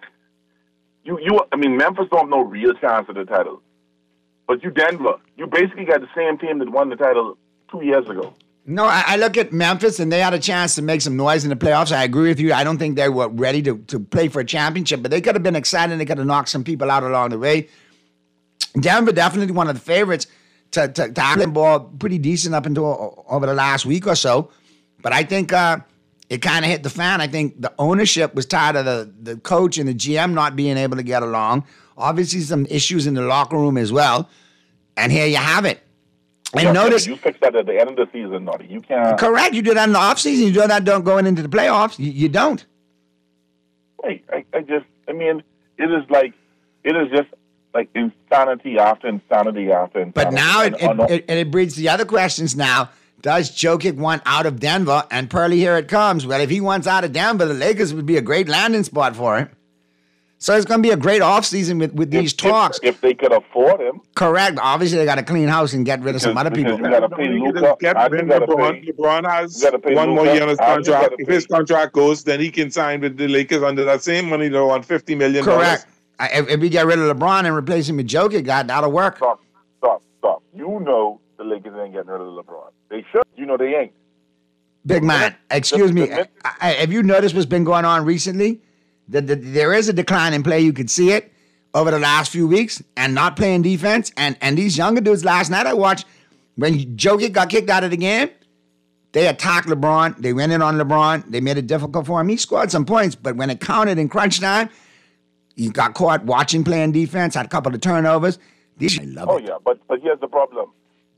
I mean, Memphis don't have no real chance of the title, but you Denver, you basically got the same team that won the title 2 years ago. No, I look at Memphis, and they had a chance to make some noise in the playoffs. I agree with you. I don't think they were ready to play for a championship, but they could have been excited. They could have knocked some people out along the way. Denver definitely one of the favorites to play ball pretty decent up until over the last week or so. But I think it kind of hit the fan. I think the ownership was tired of the coach and the GM not being able to get along. Obviously, some issues in the locker room as well. And here you have it. And notice you fix that at the end of the season, Naughty. You can't. Correct. You do that in the offseason. You do that going into the playoffs. You don't. Wait, I mean, it is just like insanity after insanity after insanity. But now it breeds the other questions now. Does Jokic want out of Denver? And Pearly, here it comes. Well, if he wants out of Denver, the Lakers would be a great landing spot for him. So it's going to be a great offseason with these talks. If they could afford him. Correct. Obviously, they got to clean house and get rid of some other people. You got to pay Luka. LeBron has one more year on his contract. If his contract goes, then he can sign with the Lakers under that same money. They'll want $50 million. Correct. If we get rid of LeBron and replace him with Jokic, that'll work. Stop. You know the Lakers ain't getting rid of LeBron. They should. You know they ain't. Big man, excuse me. Have you noticed what's been going on recently? There is a decline in play. You could see it over the last few weeks and not playing defense. And these younger dudes, last night I watched when Jokic got kicked out of the game, they attacked LeBron. They went in on LeBron. They made it difficult for him. He scored some points, but when it counted in crunch time, he got caught watching playing defense, had a couple of turnovers. I love it. Yeah, but here's the problem.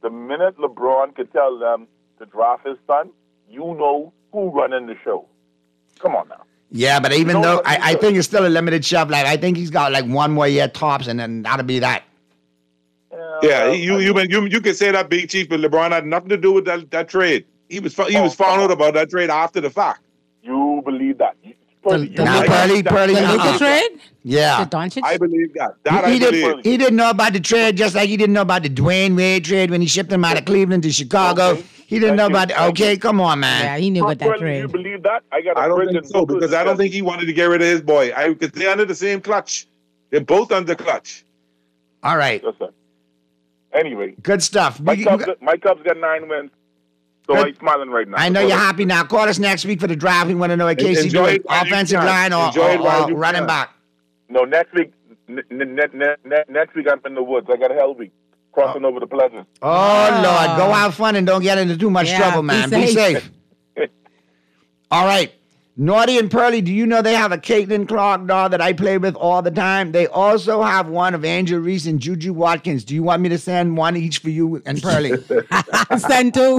the minute LeBron could tell them to draft his son, you know who running the show. Come on now. Yeah, but even though I think it's still a limited shelf life, I think he's got like one more year tops, and then that'll be that. Yeah, you can say that, Big Chief, but LeBron had nothing to do with that trade. He was found out about that trade after the fact. You believe that? Pearly, the trade? Yeah, I believe that. He didn't know about the trade, just like he didn't know about the Dwayne Wade trade when he shipped him out of Cleveland to Chicago. Okay. He didn't know about. Come on, man. Yeah, he knew about that trade. You believe that? I don't think so, because I don't think he wanted to get rid of his boy. Because they're under the same clutch. They're both under clutch. All right. Listen. Anyway, good stuff. My Cubs got 9 wins, so I'm smiling right now. I know you're happy now. Call us next week for the draft. We want to know what Casey doing, offensive line or running back. No, next week. Next week I'm in the woods. I got a hell week crossing over the Pleasant. Oh Lord, go have fun and don't get into too much trouble, man. Be safe. All right. Naughty and Pearly, do you know they have a Caitlin Clark doll that I play with all the time? They also have one of Angel Reese and Juju Watkins. Do you want me to send one each for you and Pearly? Send two.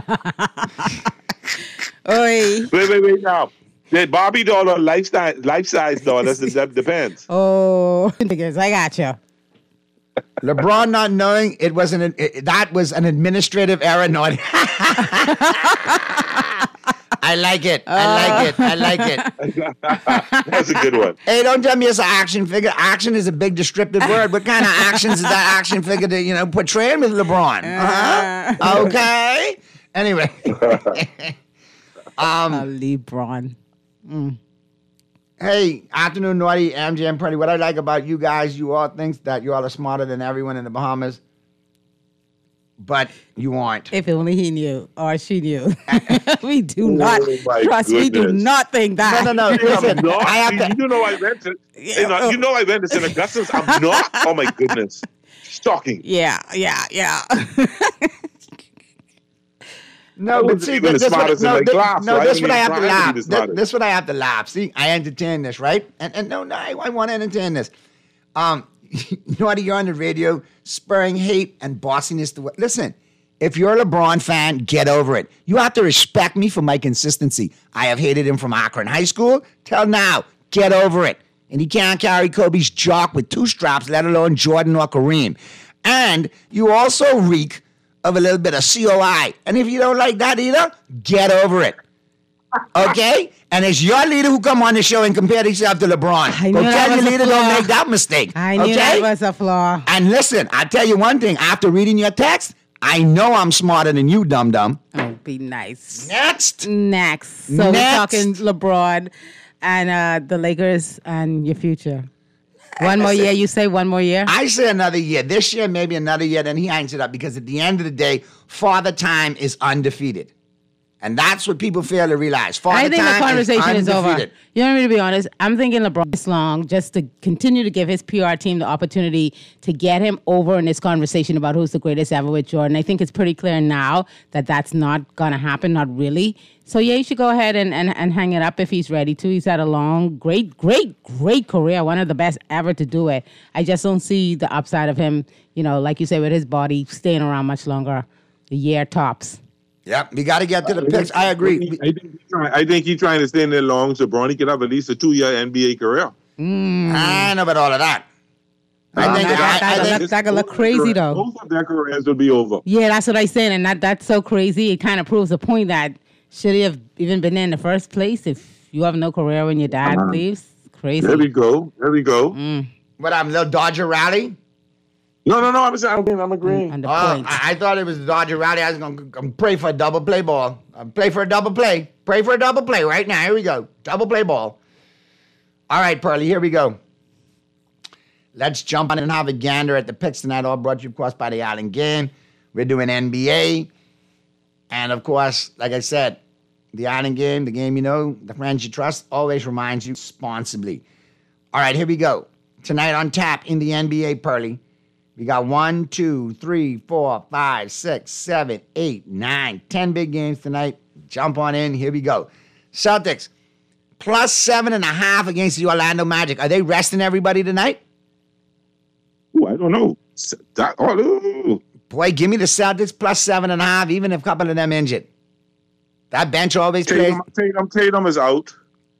Oi. Wait now. The Barbie doll or life-size doll? That depends. Oh, I got you. LeBron not knowing that was an administrative error, Naughty. I like it. That's a good one. Hey, don't tell me it's an action figure. Action is a big descriptive word. What kind of actions is that action figure to, portray with LeBron? Okay. Anyway. LeBron. Hey, afternoon, Naughty, MJ, and Pearly. What I like about you guys, you all think that you all are smarter than everyone in the Bahamas. But you aren't. If only he knew or she knew. We do not trust. We do not think that. No. Listen, you know I rented. You know I rented in Augustus. I'm not. Oh my goodness, shocking. Yeah. No, but see, this is what I have to laugh. This is what I have to laugh. See, I entertain this, right? And no, I want to entertain this. Naughty, you're on the radio spurring hate and bossiness. Listen, if you're a LeBron fan, get over it. You have to respect me for my consistency. I have hated him from Akron High School till now. Get over it. And he can't carry Kobe's jock with 2 straps, let alone Jordan or Kareem. And you also reek of a little bit of COI. And if you don't like that either, get over it. Okay? And it's your leader who come on the show and compare himself to LeBron. Go tell your leader don't make that mistake. I knew that was a flaw. And listen, I'll tell you one thing. After reading your text, I know I'm smarter than you, dum-dum. Oh, be nice. Next. So we're talking LeBron and the Lakers and your future. One more year, you say one more year? I say another year. This year, maybe another year. Then he irons it up because at the end of the day, Father Time is undefeated. And that's what people fail to realize. I think the conversation is over. You know what I mean? To be honest, I'm thinking LeBron this long just to continue to give his PR team the opportunity to get him over in this conversation about who's the greatest ever with Jordan. I think it's pretty clear now that that's not going to happen, not really. So, yeah, you should go ahead and hang it up if he's ready to. He's had a long, great career, one of the best ever to do it. I just don't see the upside of him, like you say, with his body staying around much longer, a year tops. Yep, we got to get to the picks. I agree. I think he's trying to stay in there long so Bronny could have at least a 2-year NBA career. I know about all of that. I think that could look crazy, though. Both of their careers will be over. Yeah, that's what I said, and that's so crazy. It kind of proves the point that should he have even been in the first place if you have no career when your dad leaves? Crazy. There we go. What, I'm a little Dodger rally? No, I'm agreeing. I thought it was the Dodger rally. I was going to pray for a double play ball. Play for a double play. Pray for a double play right now. Here we go. Double play ball. All right, Pearly, here we go. Let's jump on and have a gander at the picks tonight, all brought to you, of course, by the Island Game. We're doing NBA. And, of course, like I said, the Island Game, the game you know, the friends you trust, always reminds you responsibly. All right, here we go. Tonight on tap in the NBA, Pearly. We got 1, 2, 3, 4, 5, 6, 7, 8, 9, 10 big games tonight. Jump on in. Here we go. Celtics, plus 7.5 against the Orlando Magic. Are they resting everybody tonight? Ooh, I don't know. Boy, give me the Celtics plus 7.5, even if a couple of them injured. That bench always plays. Tatum is out.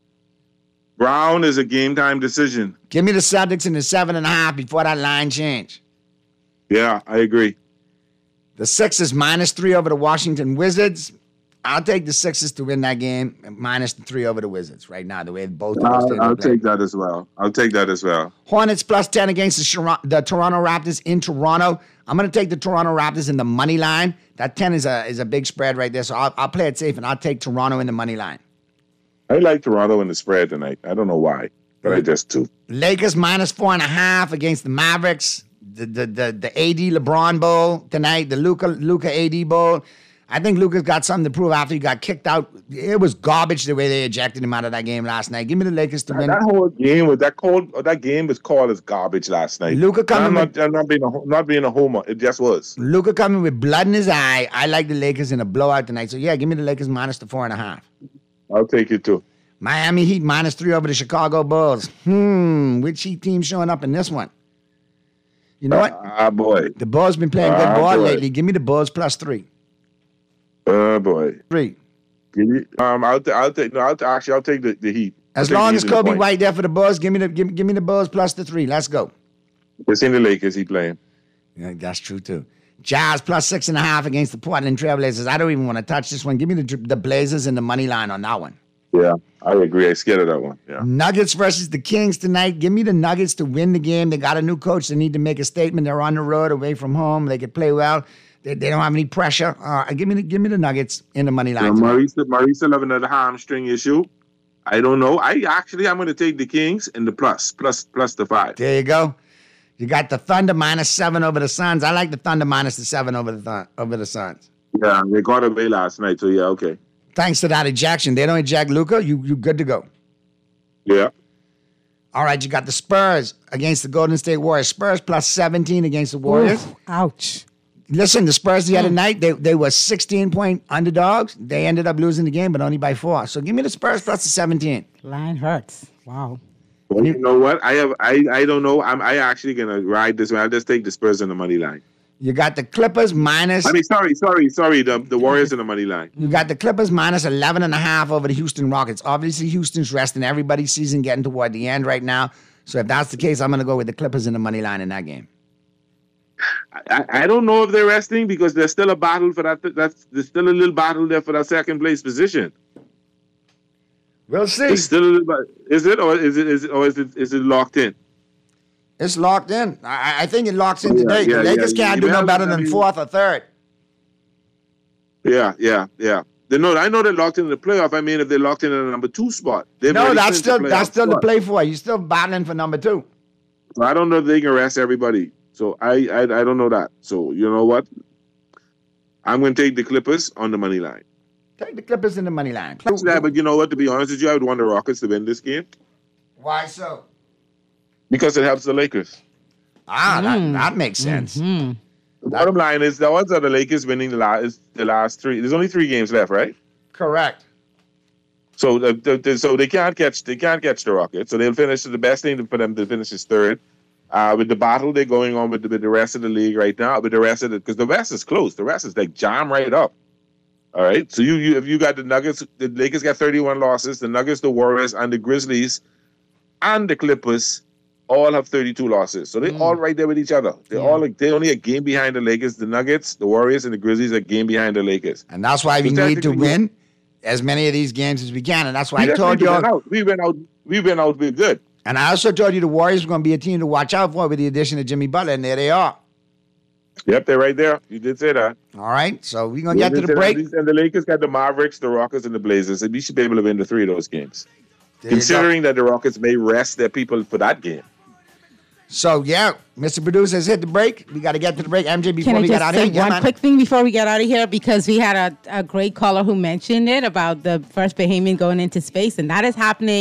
Brown is a game time decision. Give me the Celtics in the 7.5 before that line change. Yeah, I agree. The Sixers -3 over the Washington Wizards. I'll take the Sixers to win that game, -3 over the Wizards right now, the way both of those teams I'll take that as well. Hornets +10 against the Toronto Raptors in Toronto. I'm going to take the Toronto Raptors in the money line. That 10 is a big spread right there, so I'll play it safe, and I'll take Toronto in the money line. I like Toronto in the spread tonight. I don't know why, but I just do. Lakers -4.5 against the Mavericks. The AD LeBron Bowl tonight, the Luka AD Bowl. I think Luka's got something to prove after he got kicked out. It was garbage the way they ejected him out of that game last night. Give me the Lakers to win. That whole game was that game was called as garbage last night. Luka coming I'm not being a homer. It just was. Luka coming with blood in his eye. I like the Lakers in a blowout tonight. So yeah, give me the Lakers -4.5. I'll take it too. Miami Heat -3 over the Chicago Bulls. Which Heat team showing up in this one? You know what? Boy. The Bulls been playing good ball lately. Give me the Bulls +3. Boy. 3. I'll take the Heat. As long as Kobe White there for the Bulls, give me the Bulls +3. Let's go. It's in the Lakers he playing. Yeah, that's true too. Jazz +6.5 against the Portland Trailblazers. I don't even want to touch this one. Give me the Blazers and the money line on that one. Yeah, I agree. I'm scared of that one. Yeah. Nuggets versus the Kings tonight. Give me the Nuggets to win the game. They got a new coach. They need to make a statement. They're on the road, away from home. They can play well. They don't have any pressure. Give me the Nuggets in the money line. Marisa having another hamstring issue. I don't know. I'm going to take the Kings in the plus the 5. There you go. You got the Thunder -7 over the Suns. I like the Thunder -7 over the Suns. Yeah, they got away last night. So yeah, okay. Thanks to that ejection. They don't eject Luka, you good to go. Yeah. All right, you got the Spurs against the Golden State Warriors. Spurs +17 against the Warriors. Oof, ouch. Listen, the Spurs the other night, they were 16-point underdogs. They ended up losing the game, but only by 4. So give me the Spurs +17. Line hurts. Wow. Well, you know what? I don't know. I actually gonna ride this one. I'll just take the Spurs on the money line. You got the Clippers sorry. The Warriors in the money line. You got the Clippers -11.5 over the Houston Rockets. Obviously, Houston's resting. Everybody's season getting toward the end right now. So if that's the case, I'm going to go with the Clippers in the money line in that game. I don't know if they're resting because there's still a battle for that. There's still a little battle there for that second place position. We'll see. It's still a little. Is it locked in? It's locked in. I think it locks in today. The Lakers can't do no better than 4th or 3rd. Yeah. I know they're locked in the playoff. I mean, if they're locked in at a number 2 spot. That's still to play for. You're still battling for number 2. So I don't know if they can rest everybody. So I don't know that. So you know what? I'm going to take the Clippers on the money line. Take the Clippers in the money line. But you know what? To be honest with you, I would want the Rockets to win this game. Why so? Because it helps the Lakers. That makes sense. The bottom line is the odds of the Lakers winning the last 3. There's only 3 games left, right? Correct. So so they can't catch the Rockets. So they'll finish. The best thing for them to finish is 3rd. With the battle they're going on with the rest of the league right now, with the rest of it, because the West is close. The West is like jam right up. All right. So you if you got the Nuggets, the Lakers got 31 losses. The Nuggets, the Warriors, and the Grizzlies, and the Clippers all have 32 losses. So they're all right there with each other. They're only a game behind the Lakers. The Nuggets, the Warriors, and the Grizzlies are a game behind the Lakers. And that's why we need to win as many of these games as we can. And that's why I told you we went out. We're good. And I also told you the Warriors were going to be a team to watch out for with the addition of Jimmy Butler, and there they are. Yep, they're right there. You did say that. All right, so we're going to get to the break. And the Lakers got the Mavericks, the Rockets, and the Blazers. And we should be able to win the 3 of those games. Considering that the Rockets may rest their people for that game. So, yeah, Mr. Producer has hit the break. We got to get to the break. MJ, before we get out of here. Can I just say one quick thing before we get out of here? Because we had a great caller who mentioned it about the first Bahamian going into space, and that is happening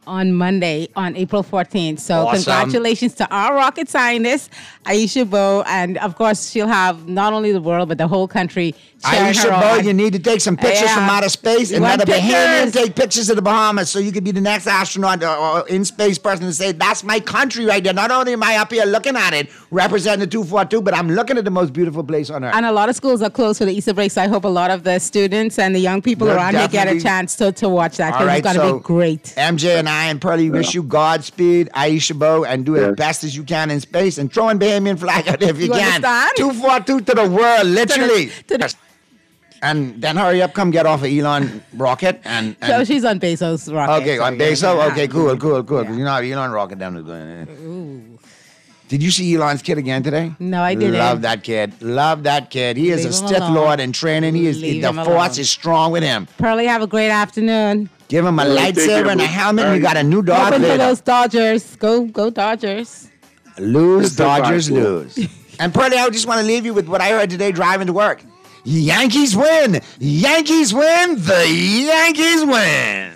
on Monday, on April 14th. So Awesome. Congratulations to our rocket scientist, Aisha Bowe. And of course, she'll have not only the world, but the whole country cheering her Aisha Bowe, on. you need to take some pictures from outer space and Want let a Bahamian pictures? take pictures of the Bahamas so you could be the next astronaut or in space person and say, that's my country right there. Not only am I up here looking at it, representing the 242, but I'm looking at the most beautiful place on earth. And a lot of schools are closed for the Easter break, so I hope a lot of the students and the young people They're around here get a definitely- chance to watch that. All 'Cause right, it's going to so be great. MJ and I and Pearlie wish you Godspeed, Aisha Bowe, and do as best as you can in space and throw in Bahamian flag out there if you, You can. understand? 242 to the world, literally. And then hurry up, come get off of Elon rocket and So she's on Bezos' rocket. okay, so on yeah, Bezos. yeah. Okay, cool. You know how Elon rocket down the. Did you see Elon's kid again today? No, I didn't. Love that kid. He is Leave a him Sith alone. Lord in training. He is Leave the him force alone. is strong with him. Pearlie, have a great afternoon. Give him a lightsaber and a helmet, and you got a new Darth Hoping for Vader. those Dodgers. Go Dodgers. Lose, Mr. Dodgers, Blackpool. lose. And Pearlie, I just want to leave you with what I heard today driving to work. Yankees win. Yankees win. The Yankees win.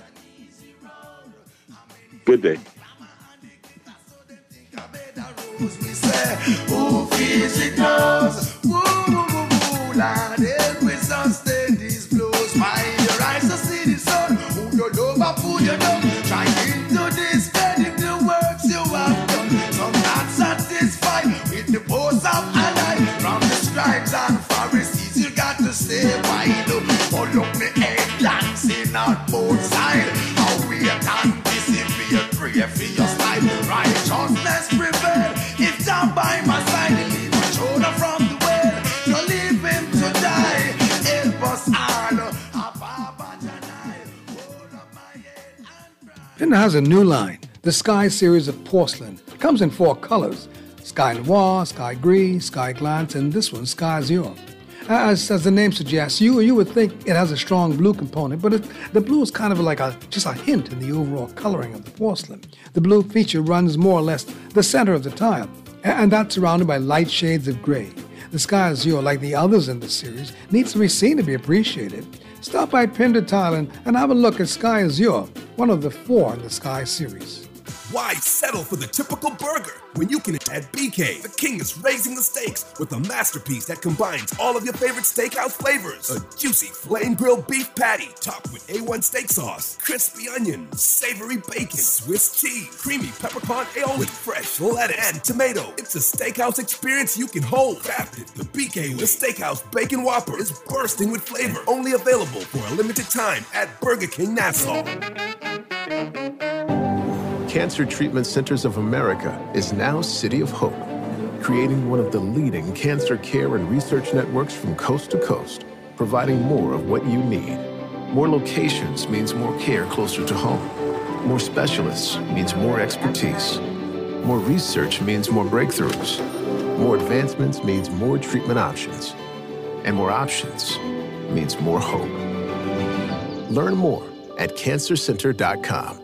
Good day. Who feels it knows? Woo, woo, woo, woo, Lord, help me sustain these blows. Mind your eyes to see the sun. Who you love and who you don't. Try into this bed if the works you have done. Some not satisfied with the post of an eye. From the scribes and Pharisees, you got to stay wide up. Follow me head dancing on both sides. How we anticipate, pray for your style. Righteousness prevail. If down by my side, leave my shoulder from the well. Don't leave him to die. Help us all. Fender has a new line, the Sky series of porcelain. It comes in 4 colors: Sky Noir, Sky Gris, Sky Glance, and this one, Sky Azure. As the name suggests, you would think it has a strong blue component, but the blue is kind of like just a hint in the overall coloring of the porcelain. The blue feature runs more or less the center of the tile, and that's surrounded by light shades of gray. The Sky Azure, like the others in the series, needs to be seen to be appreciated. Stop by Pender Tile and have a look at Sky Azure, one of the 4 in the Sky series. Why settle for the typical burger when you can at BK? The king is raising the stakes with a masterpiece that combines all of your favorite steakhouse flavors. A juicy flame grilled beef patty topped with A1 steak sauce, crispy onion, savory bacon, Swiss cheese, creamy peppercorn aioli with fresh lettuce and tomato. It's a steakhouse experience you can hold. Crafted the BK with Steakhouse Bacon Whopper is bursting with flavor. Only available for a limited time at Burger King Nassau. Cancer Treatment Centers of America is now City of Hope, creating one of the leading cancer care and research networks from coast to coast, providing more of what you need. More locations means more care closer to home. More specialists means more expertise. More research means more breakthroughs. More advancements means more treatment options. And more options means more hope. Learn more at cancercenter.com.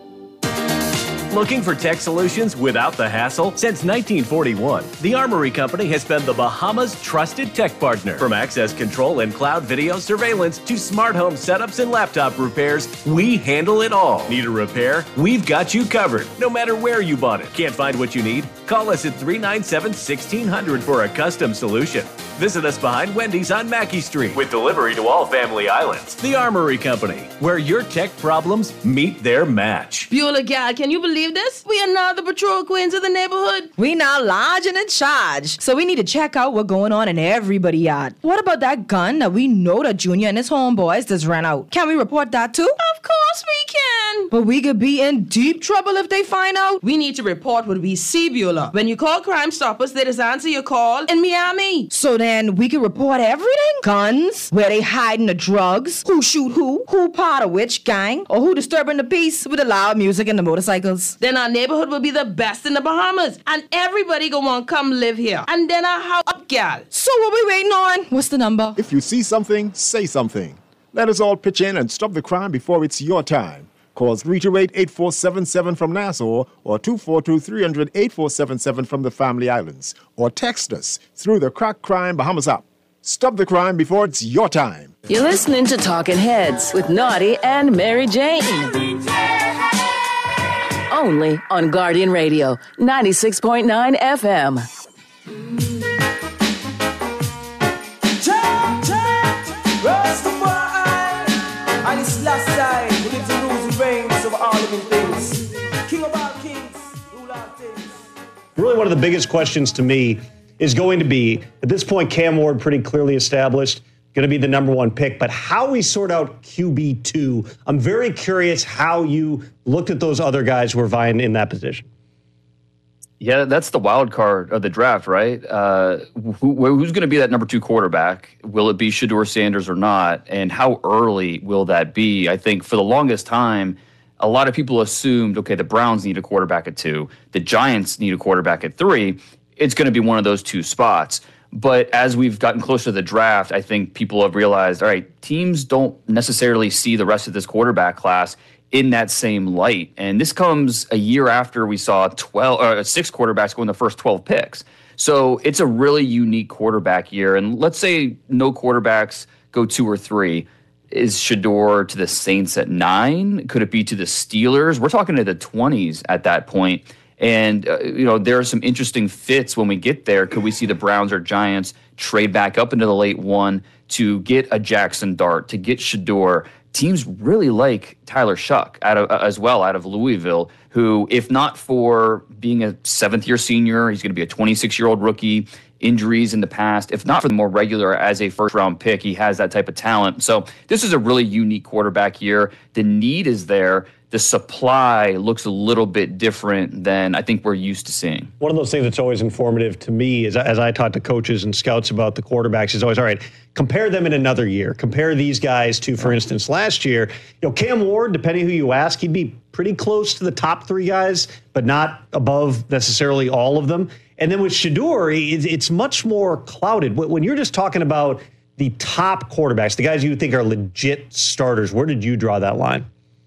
Looking for tech solutions without the hassle? Since 1941, the Armory Company has been the Bahamas' trusted tech partner. From access control and cloud video surveillance to smart home setups and laptop repairs, we handle it all. Need a repair? We've got you covered, no matter where you bought it. Can't find what you need? Call us at 397-1600 for a custom solution. Visit us behind Wendy's on Mackey Street with delivery to all Family Islands. The Armory Company, where your tech problems meet their match. Beulah, gal, can you believe this? We are now the patrol queens of the neighborhood. We now large and in charge. So we need to check out what's going on in everybody's yard. What about that gun that we know that Junior and his homeboys just ran out? Can we report that too? Of course we can. But we could be in deep trouble if they find out. We need to report what we see, Beulah. When you call Crime Stoppers, they just answer your call in Miami. So then we can report everything? Guns, where they hiding the drugs, who shoot who part of which gang, or who disturbing the peace with the loud music and the motorcycles. Then our neighborhood will be the best in the Bahamas, and everybody gonna want to come live here. And then our house up, gal. So what we waiting on? What's the number? If you see something, say something. Let us all pitch in and stop the crime before it's your time. Call 328-8477 from Nassau or 242-300-8477 from the Family Islands. Or text us through the Crack Crime Bahamas app. Stop the crime before it's your time. You're listening to Talking Heads with Naughty and Mary Jane. Only on Guardian Radio, 96.9 FM. And it's last time, who lives and rules and reigns over all living things. King of all kings, rule all things. Really, one of the biggest questions to me is going to be, at this point, Cam Ward pretty clearly established, going to be the number one pick, but how we sort out QB2, I'm very curious how you looked at those other guys who are vying in that position. Yeah, that's the wild card of the draft, right? Who's going to be that number 2 quarterback? Will it be Shedeur Sanders or not? And how early will that be? I think for the longest time, a lot of people assumed, okay, the Browns need a quarterback at 2. The Giants need a quarterback at 3. It's going to be one of those 2 spots. But as we've gotten closer to the draft, I think people have realized, all right, teams don't necessarily see the rest of this quarterback class in that same light. And this comes a year after we saw 6 quarterbacks go in the first 12 picks. So it's a really unique quarterback year. And let's say no quarterbacks go 2 or 3. Is Shedeur to the Saints at 9? Could it be to the Steelers? We're talking to the 20s at that point. And, there are some interesting fits when we get there. Could we see the Browns or Giants trade back up into the late 1 to get a Jackson Dart, to get Shedeur? Teams really like Tyler Shuck out of Louisville, who, if not for being a 7th-year senior, he's going to be a 26-year-old rookie, injuries in the past. If not for the more regular as a first-round pick, he has that type of talent. So this is a really unique quarterback year. The need is there. The supply looks a little bit different than I think we're used to seeing. One of those things that's always informative to me is, as I talk to coaches and scouts about the quarterbacks, is always, all right, compare them in another year. Compare these guys to, for instance, last year. Cam Ward, depending who you ask, he'd be pretty close to the top 3 guys, but not above necessarily all of them. And then with Shedeur, it's much more clouded. When you're just talking about the top quarterbacks, the guys you think are legit starters, where did you draw that line?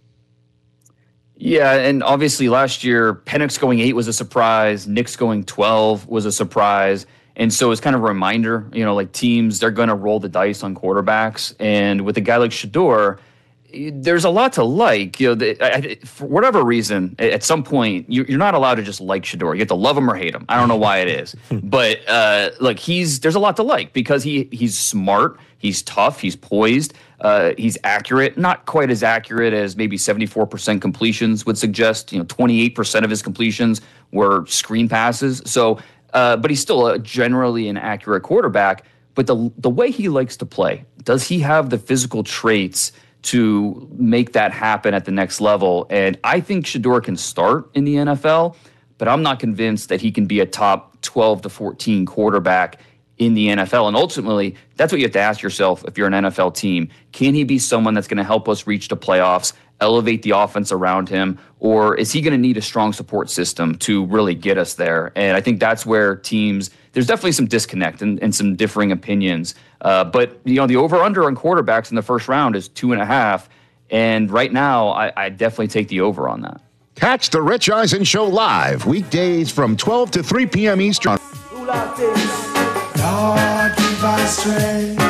Yeah, and obviously last year, Penix going 8 was a surprise. Nix going 12 was a surprise. And so it's kind of a reminder, teams, they're going to roll the dice on quarterbacks. And with a guy like Shedeur, there's a lot to like. For whatever reason, at some point, you're not allowed to just like Shedeur. You have to love him or hate him. I don't know why it is. But there's a lot to like because he's smart, he's tough, he's poised. He's accurate, not quite as accurate as maybe 74% completions would suggest. 28% of his completions were screen passes. So, but he's still generally an accurate quarterback. But the way he likes to play, does he have the physical traits to make that happen at the next level? And I think Shedeur can start in the NFL, but I'm not convinced that he can be a top 12 to 14 quarterback in the NFL. And ultimately, that's what you have to ask yourself if you're an NFL team. Can he be someone that's going to help us reach the playoffs, elevate the offense around him, or is he going to need a strong support system to really get us there? And I think that's where teams, there's definitely some disconnect and some differing opinions. But the over-under on quarterbacks in the first round is 2.5. And right now, I definitely take the over on that. Catch the Rich Eisen Show live weekdays from 12 to 3 p.m. Eastern. Lord, give us strength.